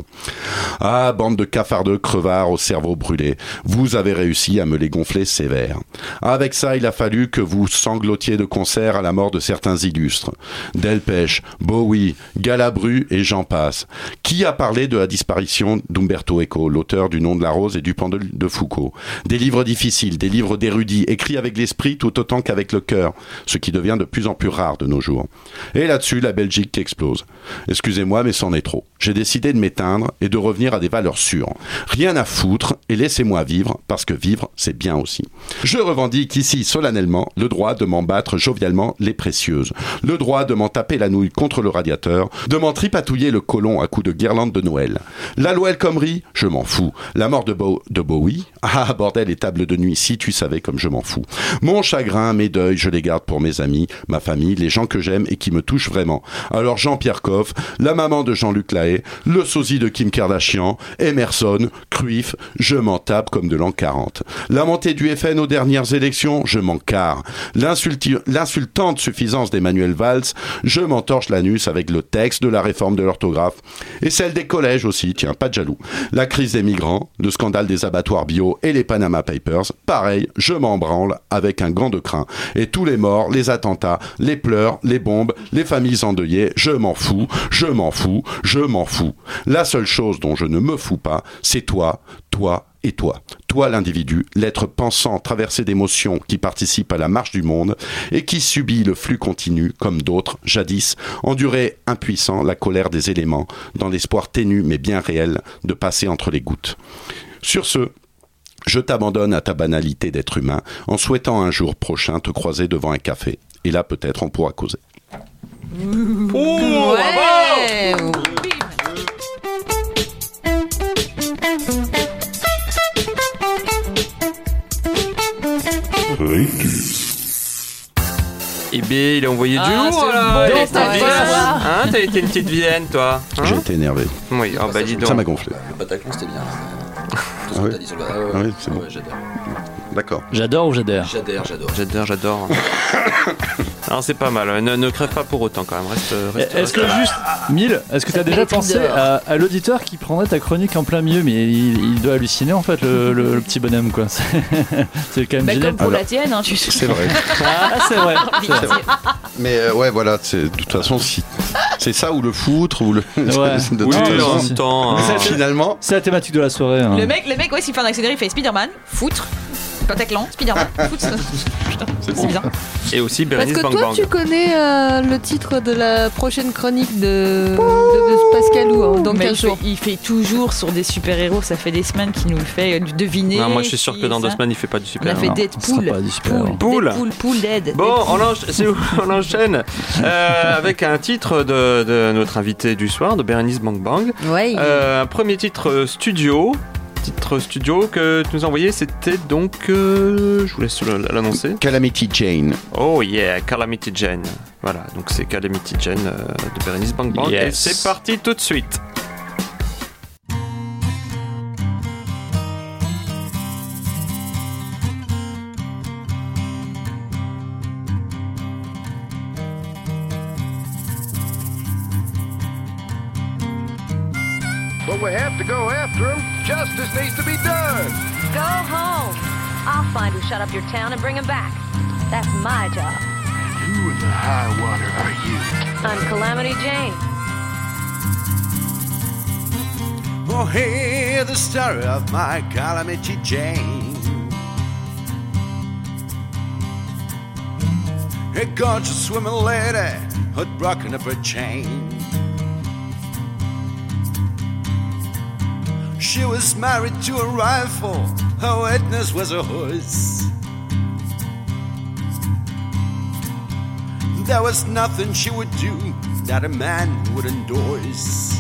Ah, bande de cafardeux crevards au cerveau brûlé, vous avez réussi à me les gonfler sévère. Avec ça, il a fallu que vous sanglotiez de concert à la mort de certains illustres. Delpech, Bowie, Galabru et j'en passe. Qui a parlé de la disparition d'Umberto Eco, l'auteur du Nom de la Rose et du Pendule de Foucault ? Des livres difficiles, des livres d'érudits, écrits avec l'esprit tout autant qu'avec le cœur, ce qui devient de plus en plus rare de nos jours. Et là-dessus, la Belgique qui explose. Excusez-moi, mais c'en est trop. J'ai décidé de m'éteindre et de revenir à des valeurs sûres. Rien à foutre et laissez-moi vivre, parce que vivre, c'est bien aussi. Je revendique ici solennellement le droit de m'en battre jovialement les précieuses, le droit de m'en taper la nouille contre le radiateur, de m'en tripatouiller le côlon à coups de guirlande de Noël. La loi El Khomri, je m'en fous. La mort de Bowie, ah bordel, les tables de nuit, si tu savais comme je m'en fous. Mon chagrin, mes deuils, je les garde pour mes amis, ma famille, les gens que j'aime et qui me touchent vraiment. Alors Jean-Pierre Coff, la maman de Jean-Luc Lahaye, le sosie de Kim Kardashian, Emerson, Cruyff, je m'en tape comme de l'an 40. La montée du FN aux dernières élections, je m'en carre. L'insultante suffisance d'Emmanuel Valls, je m'entorche l'anus avec le texte de la réforme de l'orthographe. Et celle des collèges aussi, tiens, pas de jaloux. La crise des migrants, le scandale des abattoirs bio et les Panama Papers, pareil, je m'en branle avec un gant de crin. Et tous les morts, les attentats, les pleurs, les bombes, les familles endeuillées, je m'en fous, je m'en fous, je m'en fous. La seule chose dont je ne me fous pas, c'est toi et toi. Toi l'individu, l'être pensant, traversé d'émotions qui participe à la marche du monde et qui subit le flux continu, comme d'autres, jadis, enduré impuissant la colère des éléments, dans l'espoir ténu mais bien réel de passer entre les gouttes. Sur ce, je t'abandonne à ta banalité d'être humain en souhaitant un jour prochain te croiser devant un café. Et là peut-être on pourra causer. Oh, ouais. Bravo. Eh bien, il a envoyé du lourd là. T'as été une petite vilaine, toi. J'ai été énervé. Oui, bah dis donc. Ça m'a gonflé. Le Bataclan, c'était bien. Tout ce Ah que oui. t'as dit sur le Oui, c'est bon. j'adore. D'accord. J'adore ou j'adhère? J'adore. Alors c'est pas mal, ne crève pas pour autant quand même, reste Est-ce que juste, Mille, est-ce que tu as déjà pensé à l'auditeur qui prendrait ta chronique en plein milieu, mais il doit halluciner en fait, le petit bonhomme quoi. C'est quand même génial. Comme pour la tienne, hein, tu sais. C'est vrai. C'est vrai. Mais ouais, voilà, de toute façon, si c'est ça ou le foutre ou le. Ouais. De Oui, toute en façon, même temps. finalement. C'est la thématique de la soirée. Hein. Le mec, ouais, s'il fait un accéléré, il fait Spider-Man, foutre, Bataclan, Spider-Man, foutre. Putain, c'est bizarre. Et aussi Parce Bérénice que Bang toi, Bang. tu connais le titre de la prochaine chronique de Pascalou hein, dans 15 jours. Il fait toujours sur des super-héros, ça fait des semaines qu'il nous le fait deviner. Non, moi je suis sûr que dans 2 semaines il fait pas du On super. a fait Ce Deadpool. sera pas du super. Deadpool dead. Bon, on enchaîne avec un titre de notre invité du soir, de Bérénice Bang Bang. Ouais. Un premier titre studio que tu nous as envoyé, c'était donc je vous laisse l'annoncer. Calamity Jane. Oh yeah, Calamity Jane. Voilà, donc c'est Calamity Jane de Bérénice Bang Bang. Yes. Et c'est parti tout de suite. But we have to go after him. Justice needs to be done. Go home. I'll find who shut up your town and bring him back. That's my job. Who in the high water are you? I'm Calamity Jane. Oh, hear the story of my Calamity Jane. A gorgeous swimming lady had broken up her chain. She was married to a rifle, her witness was a horse. There was nothing she would do that a man would endorse.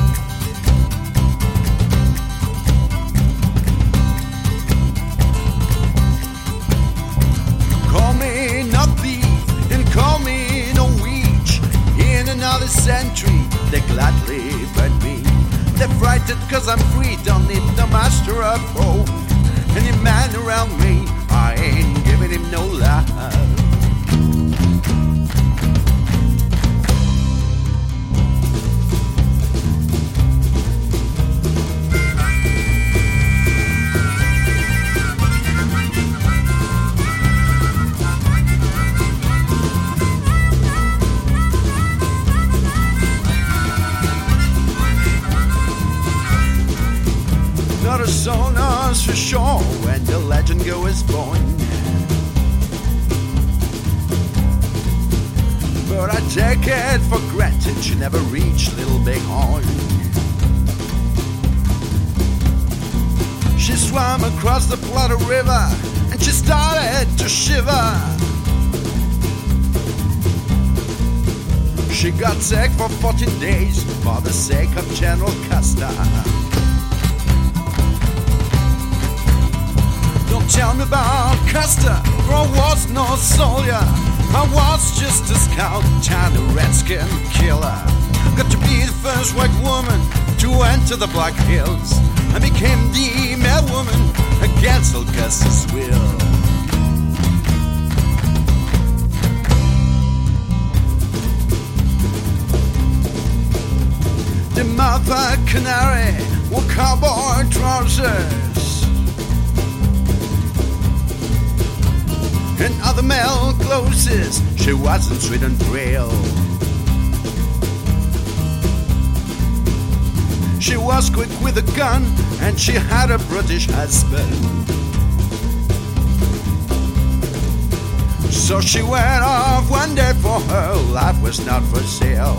Call me not thee, and call me no witch. In another century, they gladly burn me. They're frightened cause I'm free, don't need no master of home. Any man around me, I ain't giving him no love. Not a soul knows for sure when the legend go is born. But I take it for granted she never reached Little Bighorn. She swam across the Plata River and she started to shiver. She got sick for 14 days for the sake of General Custer. Don't tell me about Custer, for I was no soldier. I was just a scout, and a redskin killer. Got to be the first white woman to enter the Black Hills. I became the male woman against old Custer's will. The mother canary wore cowboy trousers and other male clothes. She wasn't sweet and frail. She was quick with a gun and she had a British husband. So she went off one day for her life was not for sale.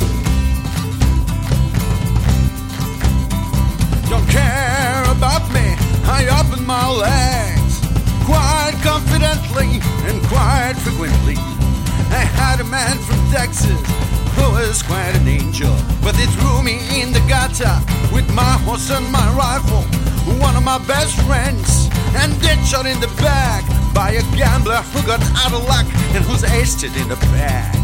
Don't care about me, I open my legs quite confidently and quite frequently. I had a man from Texas who was quite an angel, but they threw me in the gutter with my horse and my rifle. One of my best friends, and then shot in the back by a gambler who got out of luck and who's aced it in the bag.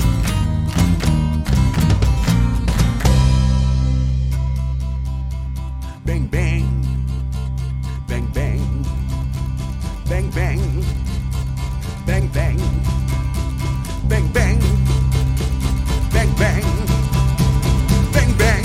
Bang bang, bang bang, bang bang, bang bang, bang bang, bang bang, bang bang.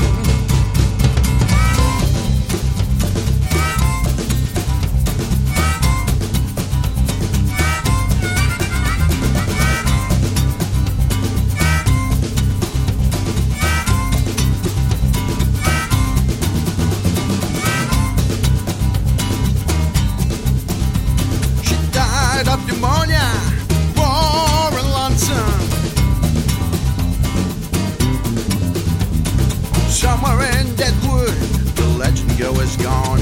Pneumonia, war and lonesome. Somewhere in Deadwood, the legend go is gone.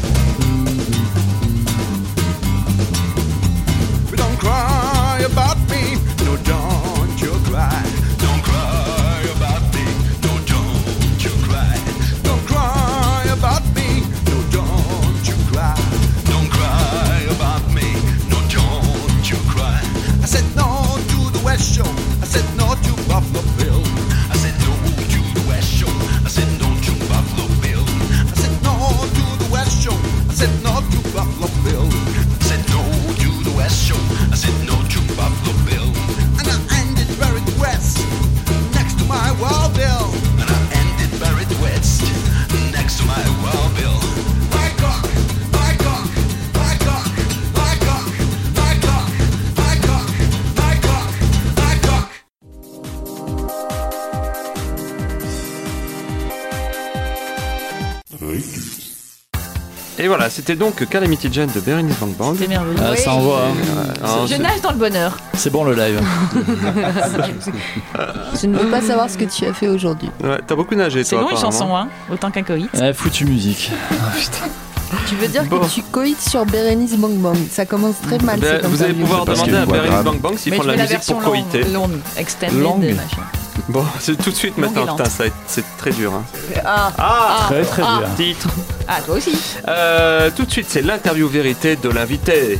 But don't cry about me, no, don't you cry. Don't cry about me, no, don't you cry. Don't cry about me, no, don't you cry. Don't cry about me. I said no to the West Show. I said no to Buffalo Bill. I said no to the West Show. I said no to Buffalo Bill. I said no to the West Show. I said no to Buffalo Bill. I said no to the West Show. I said no to Buffalo Bill. And I ended buried west next to my Wild Bill. And I ended buried west next to my Wild Bill. My cock, my cock, my cock, my cock, my cock. Et voilà, c'était donc Calamity Jane de Berenice Bang Bang. C'était merveilleux. Ah, ça envoie. Je nage dans le bonheur. C'est bon le live. Je ne veux pas savoir ce que tu as fait aujourd'hui. Ouais, t'as beaucoup nagé, c'est toi. C'est long une chanson, hein, autant qu'un coït. Foutue musique. Tu veux dire que tu coïtes sur Berenice Bang Bang. Ça commence très mal. Vous allez pouvoir demander à Berenice Bang Bang s'ils font de la musique pour coïter. Longue, extended, machin. Bon, c'est tout de suite maintenant. Putain, c'est très dur. Hein. Très très dur. Titre. Ah, toi aussi. Tout de suite, c'est l'interview vérité de l'invité.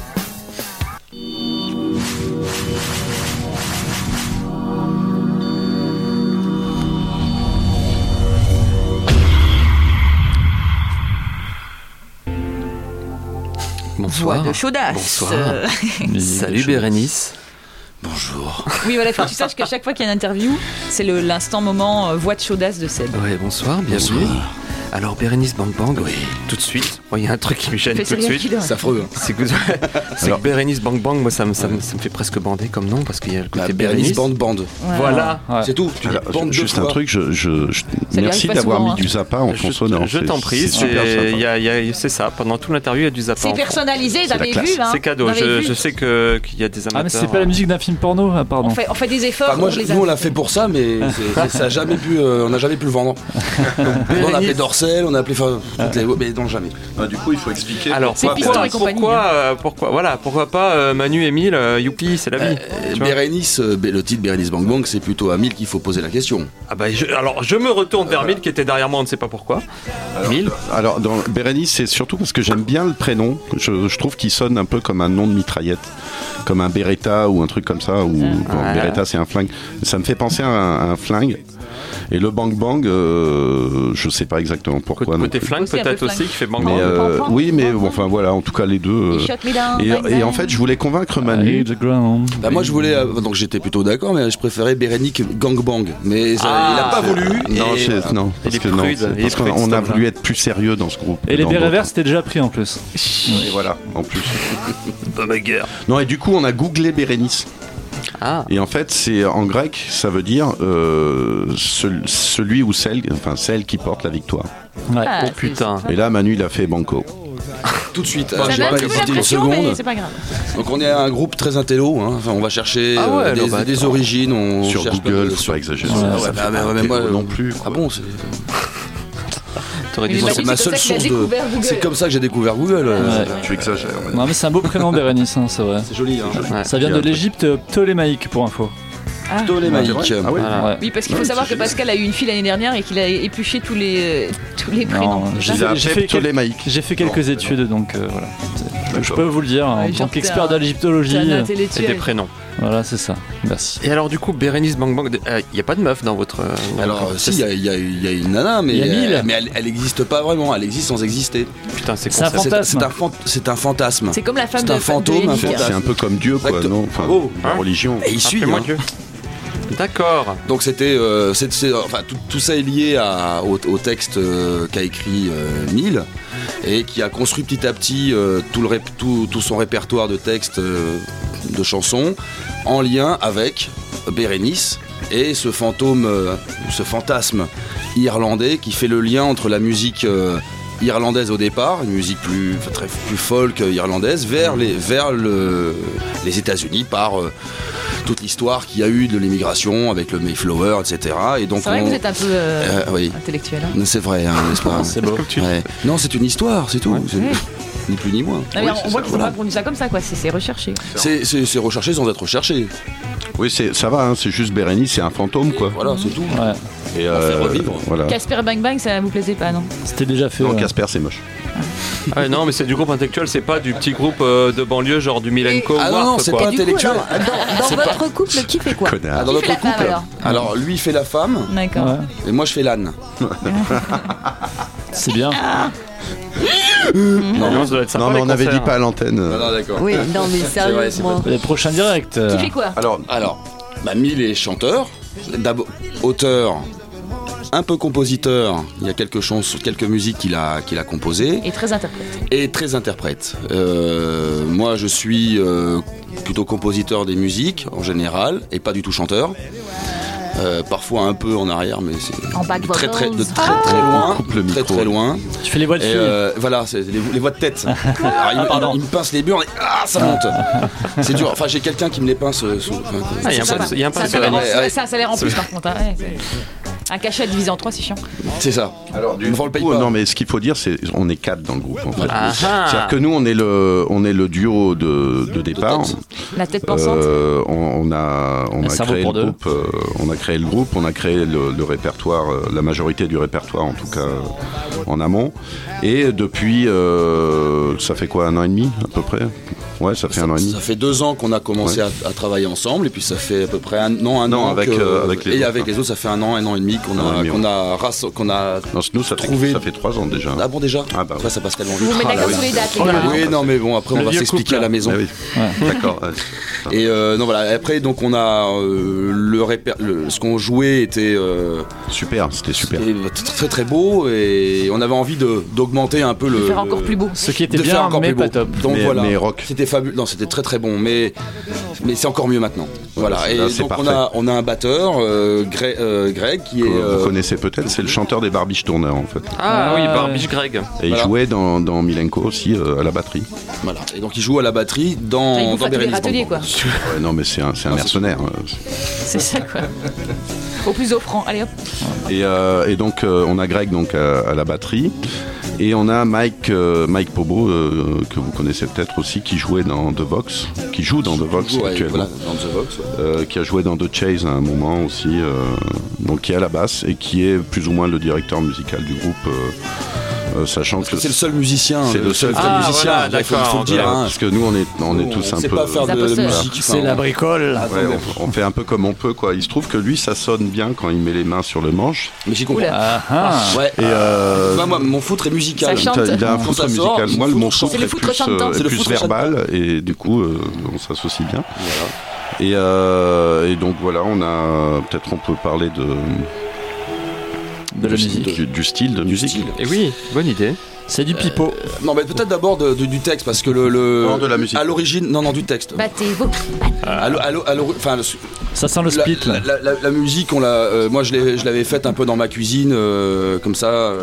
Bonsoir. Voix de chaudasse. Bonsoir. Salut Bérénice. Bonjour. Oui, voilà, faut que tu saches qu'à chaque fois qu'il y a une interview, c'est l'instant moment voix de chaudasse de Seb. Ouais, bonsoir, bienvenue. Alors Bérénice Bang Bang, oui, tout de suite. Il y a un truc qui me gêne tout de suite. C'est affreux. C'est que Bérénice Bang Bang, moi ça me fait presque bander comme nom parce qu'il y a le côté Bérénice bande. Voilà, c'est tout. Tu bande juste un truc, merci d'avoir mis du Zappa en fond sonore. Je t'en prie, c'est ça. Pendant toute l'interview, il y a du Zappa. C'est personnalisé, vous avez vu là. C'est cadeau. Je sais qu'il y a des amateurs. Ah mais c'est pas la musique d'un film porno, pardon. On fait des efforts. Nous on l'a fait pour ça, mais ça a jamais pu. On n'a jamais pu le vendre. On a appelé Dorsel, on a appelé mais non jamais. Du coup, il faut expliquer. Alors pourquoi pas Manu, Emile, youpi, c'est la vie. Bérénice, le titre Bérénice Bang Bang, c'est plutôt à Mille qu'il faut poser la question. Alors je me retourne vers Mille qui était derrière moi, on ne sait pas pourquoi. Mille. Alors dans Bérénice, c'est surtout parce que j'aime bien le prénom. Je trouve qu'il sonne un peu comme un nom de mitraillette, comme un Beretta ou un truc comme ça. Beretta, c'est un flingue. Ça me fait penser à un flingue. Et le Bang Bang, je sais pas exactement pourquoi. Côté flingue peut-être aussi qui fait Bang Bang. Oui, mais enfin voilà, en tout cas les deux. Et en fait, je voulais convaincre Manu. Moi, je voulais. Donc j'étais plutôt d'accord, mais je préférais Bérénique Gang Bang. Mais il a pas voulu. Parce qu'on a voulu être plus sérieux dans ce groupe. Et les bérets verts, c'était déjà pris en plus. Et voilà, en plus. Pas ma guerre. Non, et du coup, on a googlé Bérénice. Et en fait, c'est en grec, ça veut dire celui ou celle qui porte la victoire. Ouais. Oh putain. Et là, Manu, il a fait banco. Tout de suite. J'ai pas hésité une seconde. C'est pas grave. Donc on est un groupe très intello. Enfin, on va chercher des origines. On sur cherche Google, faut pas exagérer. Mais moi non plus. Ah bon, c'est. C'est ma seule source de. C'est comme ça que j'ai découvert Google. Tu exagères. Non mais c'est un beau prénom Bérénice, c'est vrai. C'est joli. Ça vient de l'Égypte ptolémaïque pour info. Ptolémaïque. Oui, parce qu'il faut savoir que Pascal a eu une fille l'année dernière et qu'il a épluché tous les prénoms. J'ai fait quelques études, donc voilà. Je peux vous le dire, en tant qu'expert de l'égyptologie. Et des prénoms. Voilà, c'est ça. Merci. Et alors, du coup, Bérénice Bang Bang, il n'y a pas de meuf dans votre. Alors, si, il y a une nana, mais elle n'existe pas vraiment. Elle existe sans exister. Putain, c'est un fantasme. C'est un fantasme. C'est comme la femme de. C'est un fantôme. C'est un peu comme Dieu, quoi, non? Enfin, la religion. Et il suit. Dieu. D'accord. Donc c'était, tout ça est lié au texte qu'a écrit Neil et qui a construit petit à petit tout son répertoire de textes de chansons en lien avec Bérénice et ce fantasme irlandais qui fait le lien entre la musique irlandaise au départ, une musique plus folk irlandaise, vers les États-Unis par toute l'histoire qu'il y a eu de l'immigration avec le Mayflower, etc. Et donc c'est vrai que vous êtes un peu intellectuel. Hein. C'est vrai, n'est-ce pas? C'est beau. Ouais. Non, c'est une histoire, c'est tout. Ni plus ni moins. Non, on voit que vous racontez ça comme ça, quoi. C'est recherché. C'est recherché sans être recherché. Oui, ça va, hein, c'est juste Bérénice, c'est un fantôme, quoi. Voilà, c'est tout. Ouais. Et fait revivre. Voilà. Casper Bang Bang, ça vous plaisait pas, non? C'était déjà fait. Non, Casper, c'est moche. Ah non, mais c'est du groupe intellectuel, c'est pas du petit groupe de banlieue, genre du Milenko. Non, c'est pas intellectuel. Dans votre couple, qui fait quoi? Dans notre couple, alors lui fait la femme. D'accord. Ouais. Et moi je fais l'âne. C'est bien. Non, mais on avait dit pas à l'antenne. Non, d'accord. Oui, non, mais sérieusement. Les prochains directs. Qui fait quoi? Alors, Mille est chanteur, d'abord auteur, un peu compositeur. Il y a quelques musiques qu'il a composées. Et très interprète. Moi, je suis plutôt compositeur des musiques en général et pas du tout chanteur. Parfois un peu en arrière, mais c'est de très loin. Très loin. Tu fais les voix de fille. Voilà, c'est les voix de tête. Alors, il me pince les burnes et ça monte. C'est dur. Enfin, j'ai quelqu'un qui me les pince. Il y a un pince. Ça les rend plus par contre. Un cachet divisé en 3, c'est chiant. C'est ça. Alors, non, mais ce qu'il faut dire, c'est on est 4 dans le groupe. En fait. C'est-à-dire que nous, on est le duo de départ. La tête pensante. On a créé le groupe. On a créé le répertoire, la majorité du répertoire, en tout cas en amont. Et depuis, ça fait quoi, 1 an et demi à peu près? Ouais, ça fait 1 an et demi. Ça fait 2 ans qu'on a commencé à travailler ensemble, et puis ça fait à peu près un an avec les autres. Avec les autres, ça fait 1 an et demi qu'on a nous, ça trouvé. Ça fait 3 ans déjà. Ah bon, déjà? Ah bah. Ça passe tellement vite. Vous mettez d'accord sur les dates, les gars. Oui, non, mais bon, après on va s'expliquer à la maison. D'accord. Et non, voilà. Après, donc on a ce qu'on jouait était super. C'était super. Très très beau, et on avait envie d'augmenter un peu de faire encore plus beau. Ce qui était bien, mais pas top. Donc voilà. Mais rock. C'était fabuleux. Non, c'était très très bon, mais c'est encore mieux maintenant. Voilà. Et donc on a un batteur, Greg, qui est. Vous connaissez peut-être, c'est le chanteur des Barbiche Tourneurs en fait. Ah oui, Barbiche Greg. Et il jouait dans Milenko aussi à la batterie. Voilà. Et donc il joue à la batterie dans Bérénice. Quoi. Ouais, non, mais c'est un mercenaire. C'est ça quoi. Au plus offrant. Allez hop. Et donc on a Greg donc à la batterie. Et on a Mike Pobo, que vous connaissez peut-être aussi, qui jouait dans The Vox, qui joue dans The Vox actuellement, dans The Vox, qui a joué dans The Chase à un moment aussi, donc qui est à la basse et qui est plus ou moins le directeur musical du groupe. Sachant que c'est le seul musicien. C'est le seul musicien. Voilà, d'accord. Il faut le dire, parce que nous on est tous un peu. Pas faire de musique. C'est la bricole. Ouais, on fait un peu comme on peut, quoi. Il se trouve que lui, ça sonne bien quand il met les mains sur le manche. Mais j'y comprends. Ouais. Et moi, mon foutre est musical. Il a un foutre musical. Moi, mon foutre est plus verbal, et du coup, on s'associe bien. Et donc voilà, on peut parler de la musique, du style de musique. Et oui, bonne idée. C'est du pipeau. Non, mais peut-être d'abord du texte, parce que non, de la musique. À l'origine, du texte. Battez-vous. Ça sent le spit là. La musique, moi je l'avais faite un peu dans ma cuisine, comme ça.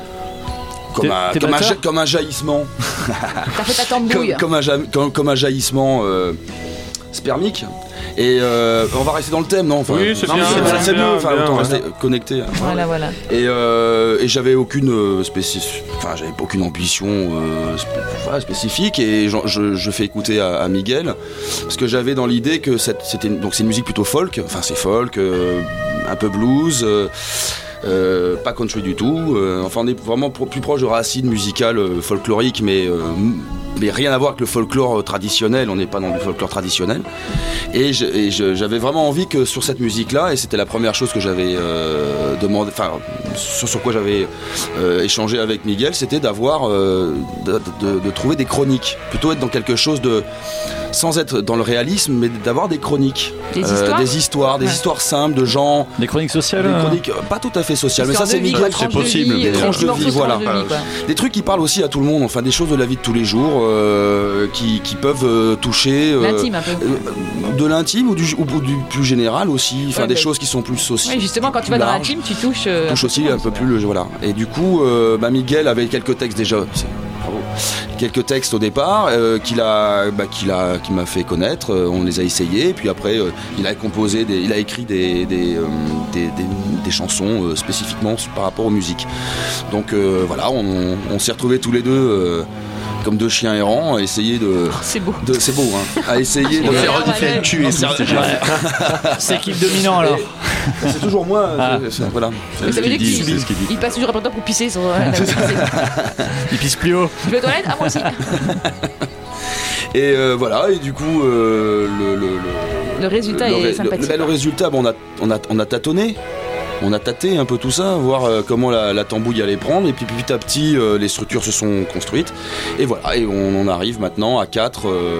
Comme un jaillissement. T'as fait ta tambouille. Comme un jaillissement spermique. Et on va rester dans le thème, non? Enfin, oui, c'est bien. C'est mieux. Enfin, autant rester connecté. Voilà. Et j'avais aucune j'avais aucune ambition spécifique. Et je fais écouter à Miguel, parce que j'avais dans l'idée que c'est une musique plutôt folk. Enfin, c'est folk, un peu blues. pas country du tout. Enfin, on est vraiment plus proche de racines musicales folkloriques, mais rien à voir avec le folklore traditionnel. On n'est pas dans du folklore traditionnel. Et j'avais vraiment envie que sur cette musique-là, et c'était la première chose que j'avais demandé, enfin sur quoi j'avais échangé avec Miguel, c'était d'avoir de trouver des chroniques, plutôt être dans quelque chose de, sans être dans le réalisme, mais d'avoir des chroniques, des histoires simples de gens, des chroniques sociales, des chroniques pas tout à fait sociales, mais ça c'est Miguel, c'est possible, des tranches de vie, voilà, des trucs qui parlent aussi à tout le monde, enfin des choses de la vie de tous les jours qui peuvent toucher l'intime un peu, de l'intime ou du plus général aussi, enfin des choses qui sont plus sociales. Oui, justement quand tu vas dans l'intime, tu touches aussi un peu plus voilà. Et du coup, Miguel avait quelques textes déjà. Quelques textes au départ qui m'a fait connaître, on les a essayés, et puis après il a écrit des chansons spécifiquement par rapport aux musiques. Donc voilà, on s'est retrouvés tous les deux comme deux chiens errants à essayer de. C'est beau. C'est beau, hein. À essayer de. faire tuer. C'est qui le dominant alors? C'est toujours moi. Voilà. Mais ça veut dire qu'il passe toujours après toi pour pisser sur. Il pisse plus haut. Tu veux aux toilettes? Ah, moi aussi. Et voilà, et du coup le résultat est sympathique. Le résultat, on a tâtonné. On a tâté un peu tout ça, voir comment la tambouille allait prendre, et puis petit à petit les structures se sont construites, et voilà, et on en arrive maintenant à 4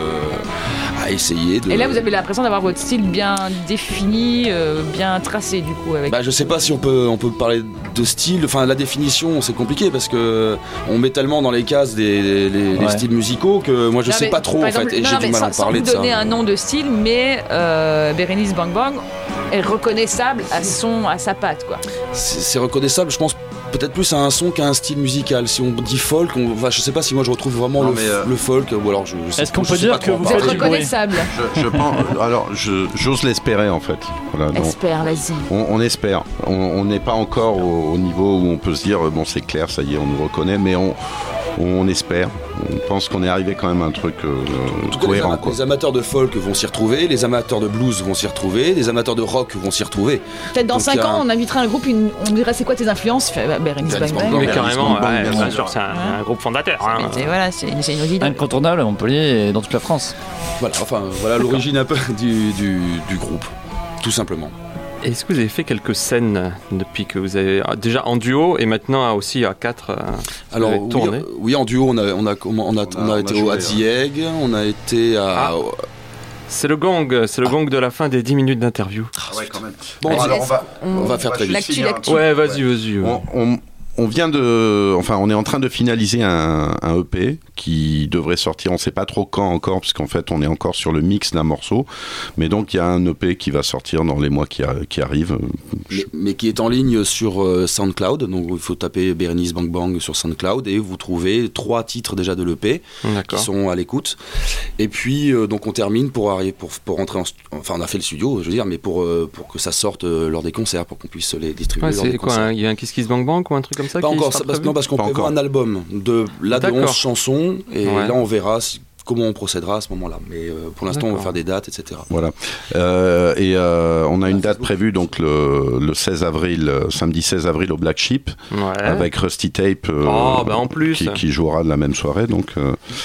à essayer de... Et là vous avez l'impression d'avoir votre style bien défini, bien tracé du coup avec... je sais pas si on peut parler de style, enfin la définition c'est compliqué parce que on met tellement dans les cases les styles musicaux que moi je sais pas trop en fait, et j'ai du mal à en parler de ça. Sans vous donner un nom de style, mais Bérénice Bang Bang est reconnaissable à sa patte, quoi. C'est reconnaissable, je pense, peut-être plus à un son qu'à un style musical. Si on dit folk, je sais pas si moi je retrouve vraiment le folk, ou alors je sais. Est-ce qu'on peut dire que vous êtes reconnaissable? Je pense. Alors, j'ose l'espérer en fait. Voilà, espère, vas-y. On espère. On n'est pas encore au niveau où on peut se dire bon, c'est clair, ça y est, on nous reconnaît, mais on espère. On pense qu'on est arrivé quand même à un truc cohérent. Les amateurs de folk vont s'y retrouver, les amateurs de blues vont s'y retrouver, les amateurs de rock vont s'y retrouver. Peut-être dans 5 ans, on invitera un groupe, on dirait c'est quoi tes influences? Bérénice Bang Bang. Mais carrément, bien sûr, c'est un groupe fondateur. Voilà, c'est une idée. Incontournable à Montpellier et dans toute la France. Voilà l'origine un peu du groupe, tout simplement. Est-ce que vous avez fait quelques scènes depuis que vous avez déjà en duo et maintenant aussi à 4 Alors tourné? Oui, en duo on a été au At the Egg, on a été à C'est le gong de la fin des 10 minutes d'interview. Ouais, quand même. Bon, alors on va faire très vite. L'actu. Ouais, vas-y. On est en train de finaliser un EP qui devrait sortir, on ne sait pas trop quand encore, parce qu'en fait on est encore sur le mix d'un morceau, mais donc il y a un EP qui va sortir dans les mois qui arrivent. Mais qui est en ligne sur SoundCloud, donc il faut taper Bérénice Bang Bang sur SoundCloud et vous trouvez 3 titres déjà de l'EP qui sont à l'écoute. Et puis donc on termine pour rentrer on a fait le studio, je veux dire, mais pour que ça sorte lors des concerts, pour qu'on puisse les distribuer lors des concerts. Il y a un Kiss Kiss Bang Bang ou un truc comme ça? Pas encore, parce qu'on prévoit un album de 11 chansons, et là on verra comment on procédera à ce moment-là. Mais pour l'instant on va faire des dates, etc. Voilà. On a une date prévue donc le 16 avril, samedi 16 avril au Black Sheep, avec Rusty Tape en plus. Qui jouera la même soirée. Donc,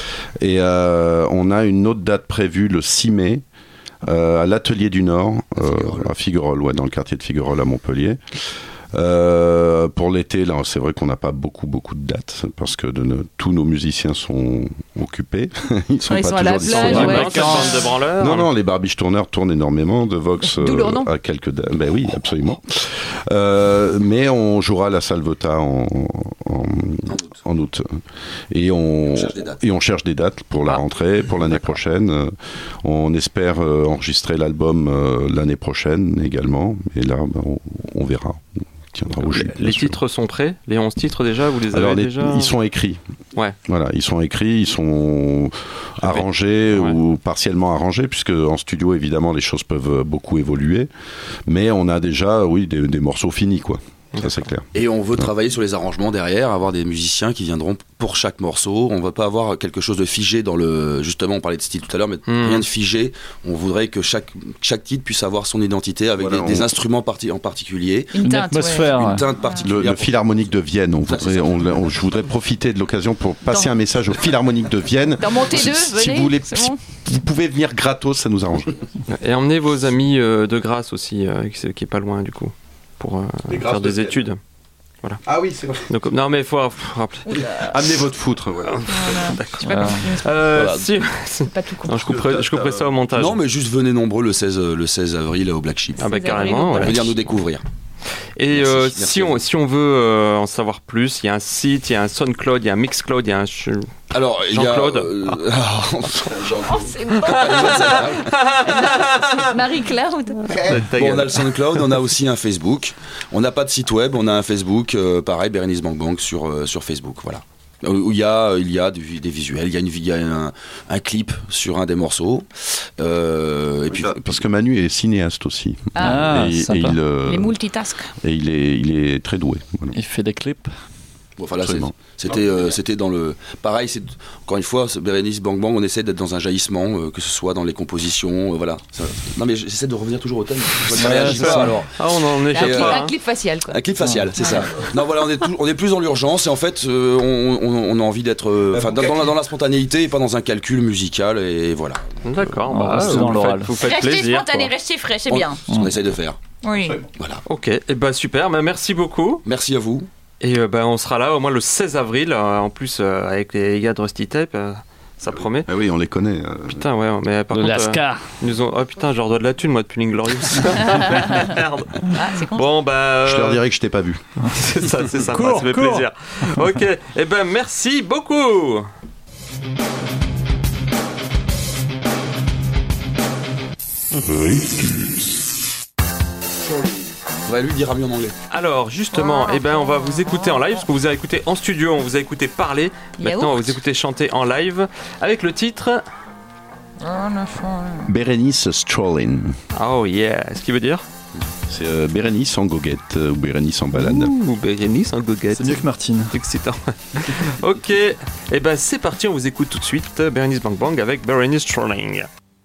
on a une autre date prévue le 6 mai. À l'Atelier du Nord, à Figuerolles, dans le quartier de Figuerolles à Montpellier. Pour l'été, là, c'est vrai qu'on n'a pas beaucoup de dates parce que tous nos musiciens sont occupés. Ils sont à la plage, Non, les Barbiche Tourneurs tournent énormément. De Vox à quelques dates. Ben oui, absolument. Mais on jouera à la Salvetat en août. Et on cherche des dates pour la rentrée, pour l'année prochaine. On espère enregistrer l'album l'année prochaine également. Et là, on verra. Les titres sont prêts? Les 11 titres déjà, vous les avez déjà? Ils sont écrits. Ouais. Voilà, ils sont écrits, ils sont arrangés ou partiellement arrangés, puisque en studio, évidemment, les choses peuvent beaucoup évoluer. Mais on a déjà, des morceaux finis, quoi. Ça c'est clair. Et on veut travailler sur les arrangements derrière, avoir des musiciens qui viendront pour chaque morceau. On ne va pas avoir quelque chose de figé dans le... Justement, on parlait de style tout à l'heure, mais rien de figé. On voudrait que chaque titre puisse avoir son identité avec des instruments en particulier. Une atmosphère. Une teinte particulière. Le Philharmonique de Vienne. Je voudrais profiter de l'occasion pour passer un message au Philharmonique de Vienne. Dans mon T2, si vous voulez, vous pouvez venir gratos, ça nous arrange. Et emmenez vos amis de Grasse aussi, qui est pas loin du coup, pour faire des études. Voilà. Ah oui, c'est vrai. Donc, non mais il faut rappeler. Amenez votre foutre. Voilà. D'accord. C'est pas tout con. Non, je couperai ça au montage. Non, mais juste venez nombreux le 16 avril au Black Sheep. Ah bah carrément. Venir nous découvrir. Et si on veut en savoir plus, il y a un site, il y a un SoundCloud, il y a un Mixcloud, il y a un alors Jean-Claude. C'est bon. Marie-Claude. Bon, on a le SoundCloud, on a aussi un Facebook. On n'a pas de site web, on a un Facebook, pareil, Bérénice Bang Bang sur Facebook, voilà. Où il y a des visuels, il y a un clip sur un des morceaux. Et puis, parce que Manu est cinéaste aussi. Il est multitask. Et il est très doué. Voilà. Il fait des clips. Enfin là, c'était dans le... Pareil, encore une fois, Bérénice Bang Bang, on essaie d'être dans un jaillissement, que ce soit dans les compositions, voilà. Non mais j'essaie de revenir toujours au thème. Alors. Ah, on en est un clip facial, quoi. Un clip facial, c'est ça. Non voilà, on est plus dans l'urgence et en fait, on a envie d'être dans la spontanéité et pas dans un calcul musical et voilà. D'accord, dans l'oral. Vous faites restez plaisir. Spontané, restez frais, c'est bien. Ce qu'on essaie de faire. Oui. Voilà. Ok, et super, merci beaucoup. Merci à vous. Et on sera là au moins le 16 avril, en plus avec les gars de Rusty Tape, ça promet. Ah oui, on les connaît. Putain, ouais, mais par contre... Lascar. Ils nous ont... Oh putain, je leur dois de la thune, moi, depuis l'Inglorious. Merde. C'est con. Bon, je leur dirai que je t'ai pas vu. C'est ça, c'est sympa, ça fait plaisir. Ok, et merci beaucoup. On va lui dire mieux en anglais. Alors justement, on va vous écouter en live, parce qu'on vous a écouté en studio, on vous a écouté parler. Maintenant, on va vous écouter chanter en live avec le titre Bérénice Strolling. Oh yeah, ce qui veut dire c'est Bérénice en goguette ou Bérénice en balade. Ou Bérénice en goguette. C'est mieux que Martine. Excitant. Ok, c'est parti, on vous écoute tout de suite. Bérénice Bang Bang avec Bérénice Strolling.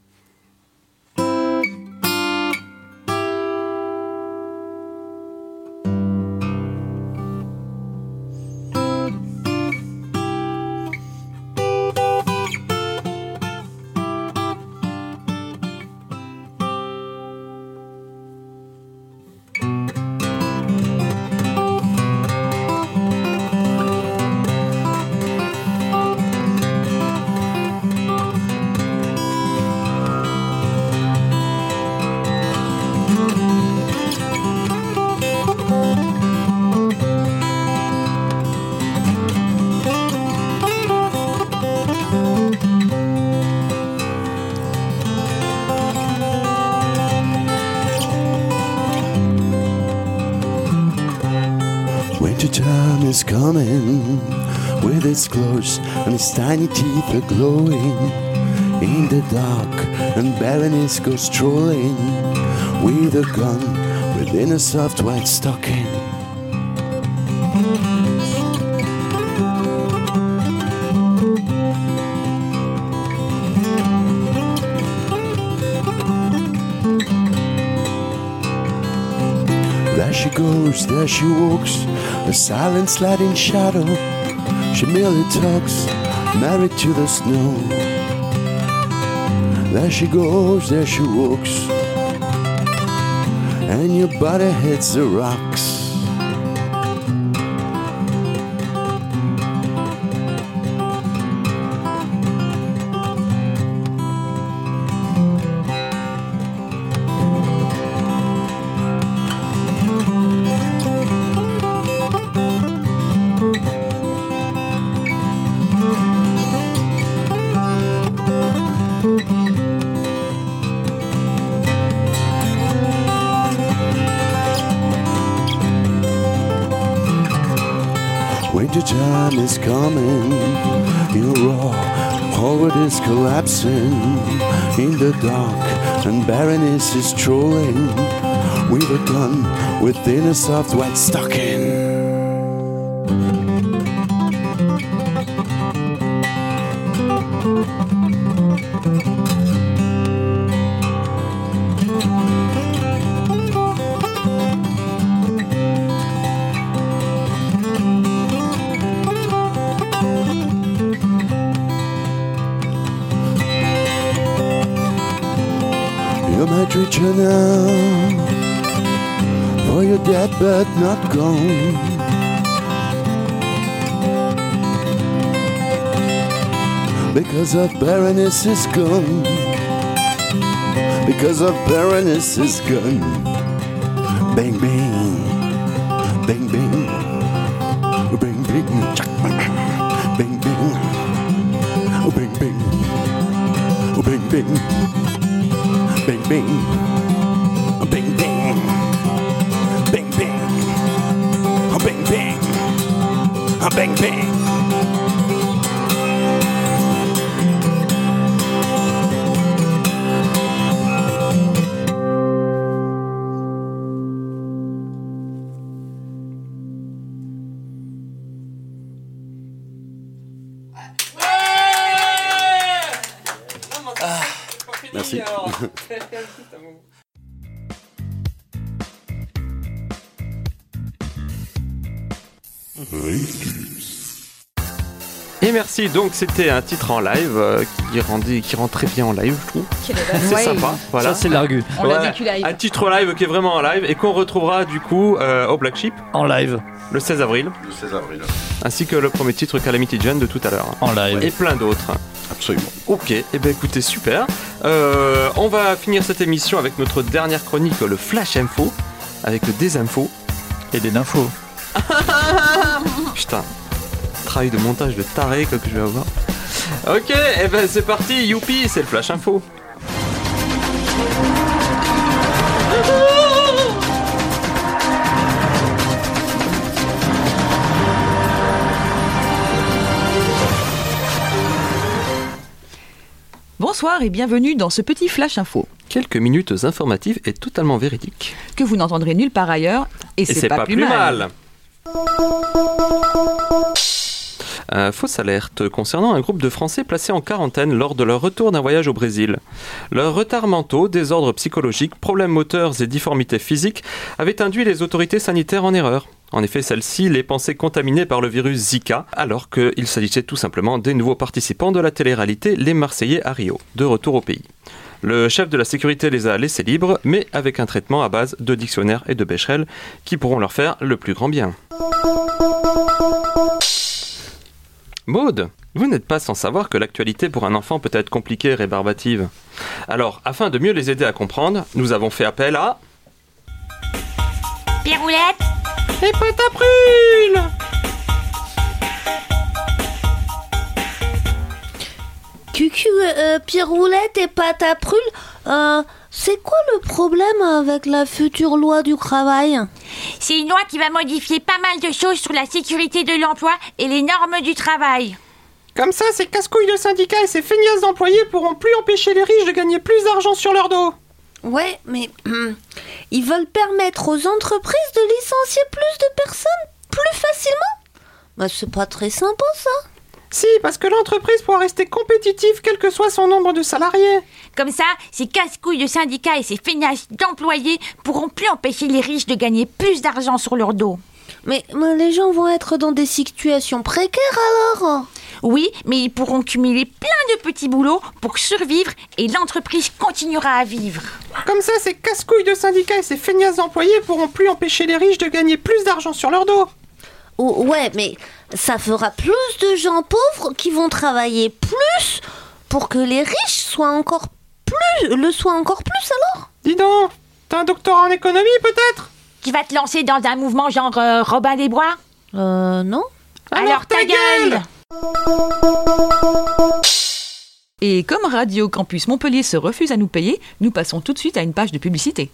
Wintertime is coming with its claws and its tiny teeth are glowing in the dark, and Berenice goes strolling with a gun within a soft white stocking. There she goes, there she walks, a silent sliding shadow. She merely talks, married to the snow. There she goes, there she walks, and your body hits the rocks. Wintertime is coming, you roar, Howard is collapsing in the dark, and Berenice is strolling with a gun within a soft white stocking. You might return now, for you're dead but not gone. Because of Baroness is gone. Because of Baroness is gone. Bang bang, bang bang, bang bang, bang bang, oh bang bang, oh bang bang. Bang bang, bang bang, bang bang, bang bang, bang bang. Merci. Et merci, donc c'était un titre en live qui rend très bien en live, je trouve. C'est sympa, voilà. Ça c'est l'argu. On l'a vécu live. Un titre live qui est vraiment en live et qu'on retrouvera du coup au Black Sheep. En live. Le 16 avril. Le 16 avril. Ainsi que le premier titre Calamity Jane de tout à l'heure. En live. Et plein d'autres. Absolument. Ok, et ben écoutez, super. On va finir cette émission avec notre dernière chronique, le Flash Info, avec des infos. Et des nymphos. Putain, travail de montage de taré que je vais avoir. Ok, et ben c'est parti, youpi, c'est le Flash Info. Bonsoir et bienvenue dans ce petit Flash Info. Quelques minutes informatives et totalement véridiques. Que vous n'entendrez nulle part ailleurs, et c'est pas plus mal. Fausse alerte concernant un groupe de Français placés en quarantaine lors de leur retour d'un voyage au Brésil. Leurs retards mentaux, désordres psychologiques, problèmes moteurs et difformités physiques avaient induit les autorités sanitaires en erreur. En effet, celles-ci les pensaient contaminés par le virus Zika, alors qu'il s'agissait tout simplement des nouveaux participants de la télé-réalité Les Marseillais à Rio, de retour au pays. Le chef de la sécurité les a laissés libres, mais avec un traitement à base de dictionnaire et de Becherel qui pourront leur faire le plus grand bien. Maud, vous n'êtes pas sans savoir que l'actualité pour un enfant peut être compliquée et rébarbative. Alors, afin de mieux les aider à comprendre, nous avons fait appel à... Piroulette et Pataprule. Cucu, Piroulette et Pataprule, c'est quoi le problème avec la future loi du travail ? C'est une loi qui va modifier pas mal de choses sur la sécurité de l'emploi et les normes du travail. Comme ça, ces casse-couilles de syndicats et ces feignasses d'employés pourront plus empêcher les riches de gagner plus d'argent sur leur dos. Ouais, mais ils veulent permettre aux entreprises de licencier plus de personnes plus facilement ? Bah, c'est pas très sympa, ça. Si, parce que l'entreprise pourra rester compétitive quel que soit son nombre de salariés. Comme ça, ces casse-couilles de syndicats et ces feignasses d'employés pourront plus empêcher les riches de gagner plus d'argent sur leur dos. Mais les gens vont être dans des situations précaires alors ? Oui, mais ils pourront cumuler plein de petits boulots pour survivre et l'entreprise continuera à vivre. Comme ça, ces casse-couilles de syndicats et ces feignasses d'employés pourront plus empêcher les riches de gagner plus d'argent sur leur dos. Oh, ouais, mais ça fera plus de gens pauvres qui vont travailler plus pour que les riches soient encore plus alors ? Dis donc, t'as un doctorat en économie peut-être ? Tu vas te lancer dans un mouvement genre Robin des Bois ? Non. Alors ta gueule ! Et comme Radio Campus Montpellier se refuse à nous payer, nous passons tout de suite à une page de publicité.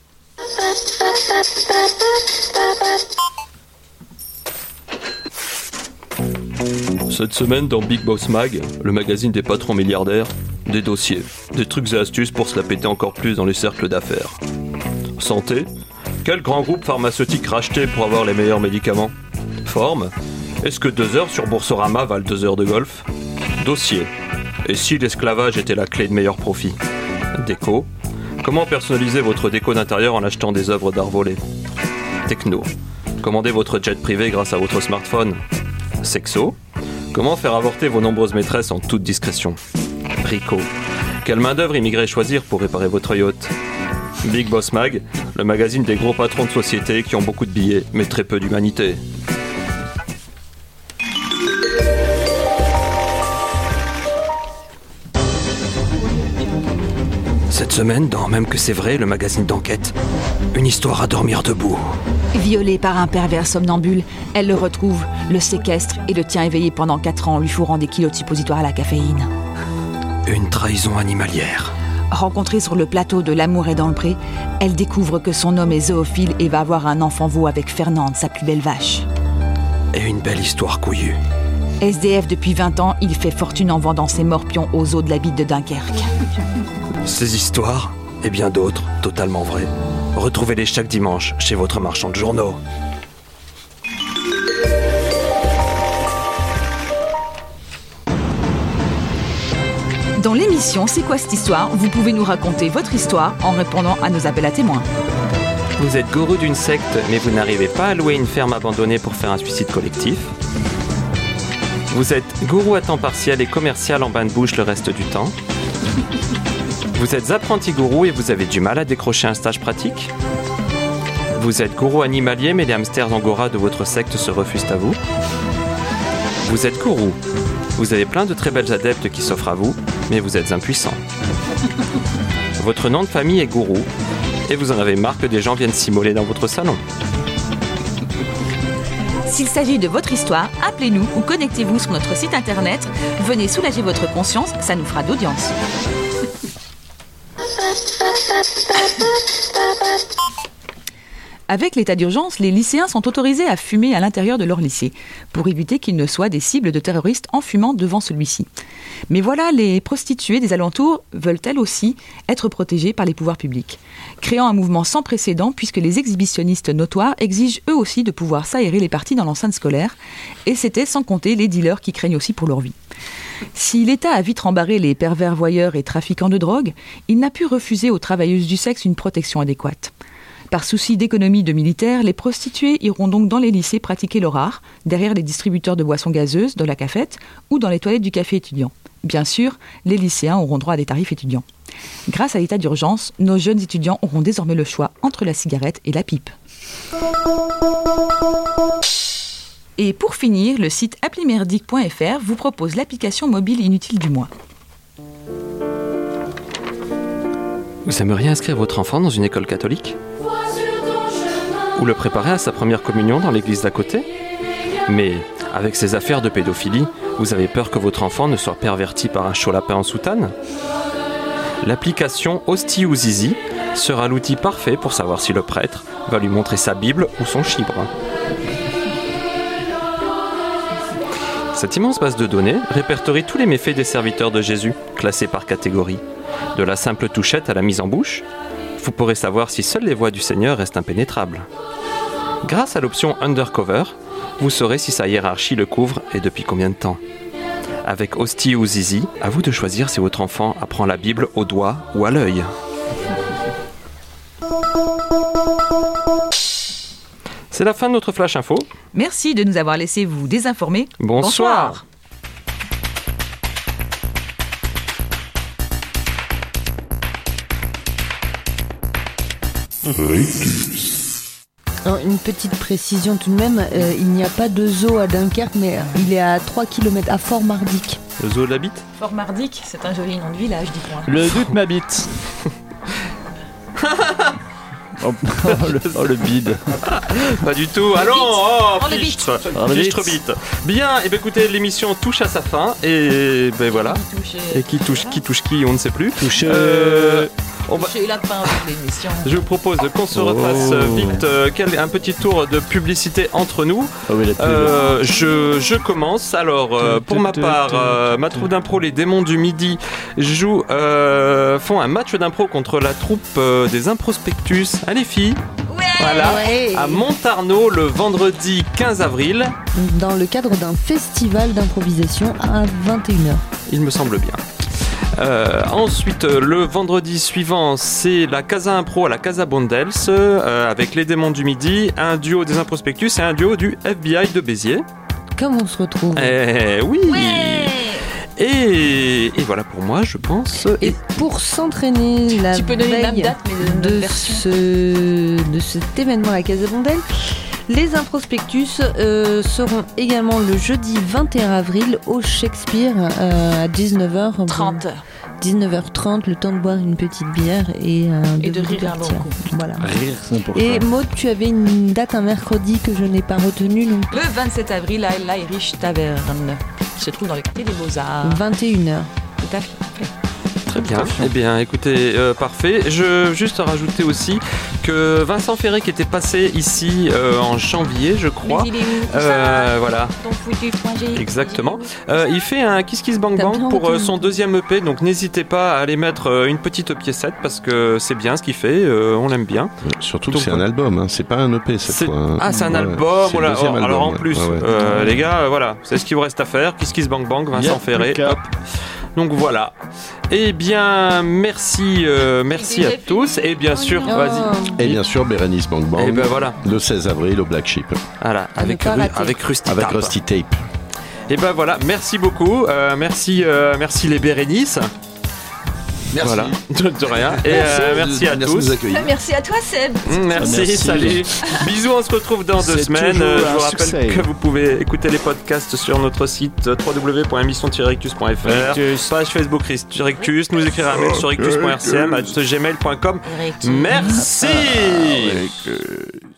Cette semaine dans Big Boss Mag, le magazine des patrons milliardaires, des dossiers, des trucs et astuces pour se la péter encore plus dans les cercles d'affaires. Santé, Quel grand groupe pharmaceutique racheté pour avoir les meilleurs médicaments? Forme. Est-ce que 2 heures sur Boursorama valent 2 heures de golf? Dossier. Et si l'esclavage était la clé de meilleur profit? Déco. Comment personnaliser votre déco d'intérieur en achetant des œuvres d'art volées? Techno. Commandez votre jet privé grâce à votre smartphone. Sexo. Comment faire avorter vos nombreuses maîtresses en toute discrétion? Brico. Quelle main-d'œuvre immigrée choisir pour réparer votre yacht? Big Boss Mag, le magazine des gros patrons de société qui ont beaucoup de billets mais très peu d'humanité. Cette semaine, dans Même que c'est vrai, le magazine d'enquête, une histoire à dormir debout. Violée par un pervers somnambule, elle le retrouve, le séquestre et le tient éveillé pendant 4 ans, lui fourrant des kilos de suppositoires à la caféine. Une trahison animalière. Rencontrée sur le plateau de L'amour est dans le pré, elle découvre que son homme est zoophile et va avoir un enfant veau avec Fernande, sa plus belle vache. Et une belle histoire couillue. SDF depuis 20 ans, il fait fortune en vendant ses morpions aux eaux de la bite de Dunkerque. Ces histoires, et bien d'autres, totalement vraies, retrouvez-les chaque dimanche chez votre marchand de journaux. Dans l'émission C'est quoi cette histoire, vous pouvez nous raconter votre histoire en répondant à nos appels à témoins. Vous êtes gourou d'une secte, mais vous n'arrivez pas à louer une ferme abandonnée pour faire un suicide collectif. Vous êtes gourou à temps partiel et commercial en bain de bouche le reste du temps. Vous êtes apprenti gourou et vous avez du mal à décrocher un stage pratique. Vous êtes gourou animalier, mais les hamsters angora de votre secte se refusent à vous. Vous êtes gourou. Vous avez plein de très belles adeptes qui s'offrent à vous, mais vous êtes impuissant. Votre nom de famille est gourou, et vous en avez marre que des gens viennent s'immoler dans votre salon. S'il s'agit de votre histoire, appelez-nous ou connectez-vous sur notre site internet. Venez soulager votre conscience, ça nous fera d'audience. Avec l'état d'urgence, les lycéens sont autorisés à fumer à l'intérieur de leur lycée, pour éviter qu'ils ne soient des cibles de terroristes en fumant devant celui-ci. Mais voilà, les prostituées des alentours veulent elles aussi être protégées par les pouvoirs publics, créant un mouvement sans précédent puisque les exhibitionnistes notoires exigent eux aussi de pouvoir s'aérer les parties dans l'enceinte scolaire, et c'était sans compter les dealers qui craignent aussi pour leur vie. Si l'État a vite rembarré les pervers voyeurs et trafiquants de drogue, il n'a pu refuser aux travailleuses du sexe une protection adéquate. Par souci d'économie de militaires, les prostituées iront donc dans les lycées pratiquer leur art, derrière les distributeurs de boissons gazeuses, de la cafette ou dans les toilettes du café étudiant. Bien sûr, les lycéens auront droit à des tarifs étudiants. Grâce à l'état d'urgence, nos jeunes étudiants auront désormais le choix entre la cigarette et la pipe. Et pour finir, le site appli-merdique.fr vous propose l'application mobile inutile du mois. Vous aimeriez inscrire votre enfant dans une école catholique ? Ou le préparer à sa première communion dans l'église d'à côté ? Mais avec ces affaires de pédophilie, vous avez peur que votre enfant ne soit perverti par un chaud lapin en soutane ? L'application Hostie ou Zizi sera l'outil parfait pour savoir si le prêtre va lui montrer sa Bible ou son chibre. Cette immense base de données répertorie tous les méfaits des serviteurs de Jésus, classés par catégorie. De la simple touchette à la mise en bouche, vous pourrez savoir si seules les voies du Seigneur restent impénétrables. Grâce à l'option Undercover, vous saurez si sa hiérarchie le couvre et depuis combien de temps. Avec Hostie ou Zizi, à vous de choisir si votre enfant apprend la Bible au doigt ou à l'œil. C'est la fin de notre Flash Info. Merci de nous avoir laissé vous désinformer. Bonsoir. Alors, une petite précision tout de même, il n'y a pas de zoo à Dunkerque, mais il est à 3 km à Fort-Mardic. Le zoo de la bite ? Fort-Mardic, c'est un joli nom de village, dis-moi. Le doute m'habite. le bide. Pas du tout. Allons, fichtre bite. Bien, et bien écoutez, l'émission touche à sa fin et ben voilà. Et qui touche qui, on ne sait plus. Toucher la fin de l'émission. Je vous propose qu'on se refasse vite un petit tour de publicité entre nous. Je commence. Alors, pour ma part, ma troupe d'impro, les démons du midi, font un match d'impro contre la troupe des Improspectus. Allez, filles. Ouais. Voilà, à Montarnot le vendredi 15 avril. Dans le cadre d'un festival d'improvisation à 21h. Il me semble bien. Ensuite, le vendredi suivant, c'est la Casa Impro à la Casa Bondels avec les Démons du Midi, un duo des Improspectus et un duo du FBI de Béziers. Comme on se retrouve. Oui. Et voilà pour moi, je pense. Et pour s'entraîner la veille de cet événement à la Casa Bondels, les Improspectus seront également le jeudi 21 avril au Shakespeare à 19h30. 19h30, le temps de boire une petite bière et de rire un bon coup. Voilà. Rire, c'est important. Et Maud, tu avais une date un mercredi que je n'ai pas retenue. Donc... Le 27 avril à l'Irish Tavern, qui se trouve dans le quartier des Beaux-Arts. 21h. Tout à fait. Très bien. Eh bien, écoutez, parfait. Je veux juste rajouter aussi que Vincent Ferré, qui était passé ici en janvier, je crois. Mais il est où voilà. Exactement. Il fait un Kiss Kiss Bang Bang pour son deuxième EP, donc n'hésitez pas à aller mettre une petite piécette parce que c'est bien ce qu'il fait, on l'aime bien. Surtout que c'est un album, hein. C'est pas un EP cette fois. Hein. Ah, c'est un album. Voilà. Alors en plus, les gars, voilà, c'est ce qu'il vous reste à faire. Kiss Kiss Bang Bang, Vincent Ferré. Hop. Donc voilà. Eh bien, merci à tous. Et bien sûr, vas-y. Et bien sûr, Bérénice Bang Bang. Et ben voilà. Le 16 avril au Black Sheep. Voilà, avec Rusty Avec Tape. Rusty Tape. Et ben voilà, merci beaucoup. Merci les Bérénices. Merci. Voilà, de rien. Et merci à tous. De nous accueillir. Merci à toi, Seb. Merci, salut. Bisous, on se retrouve dans 2 semaines. Je vous rappelle que vous pouvez écouter les podcasts sur notre site www.émission-rictus.fr, page Facebook Rictus, nous écrire un mail sur rictus.rcm@gmail.com. Merci.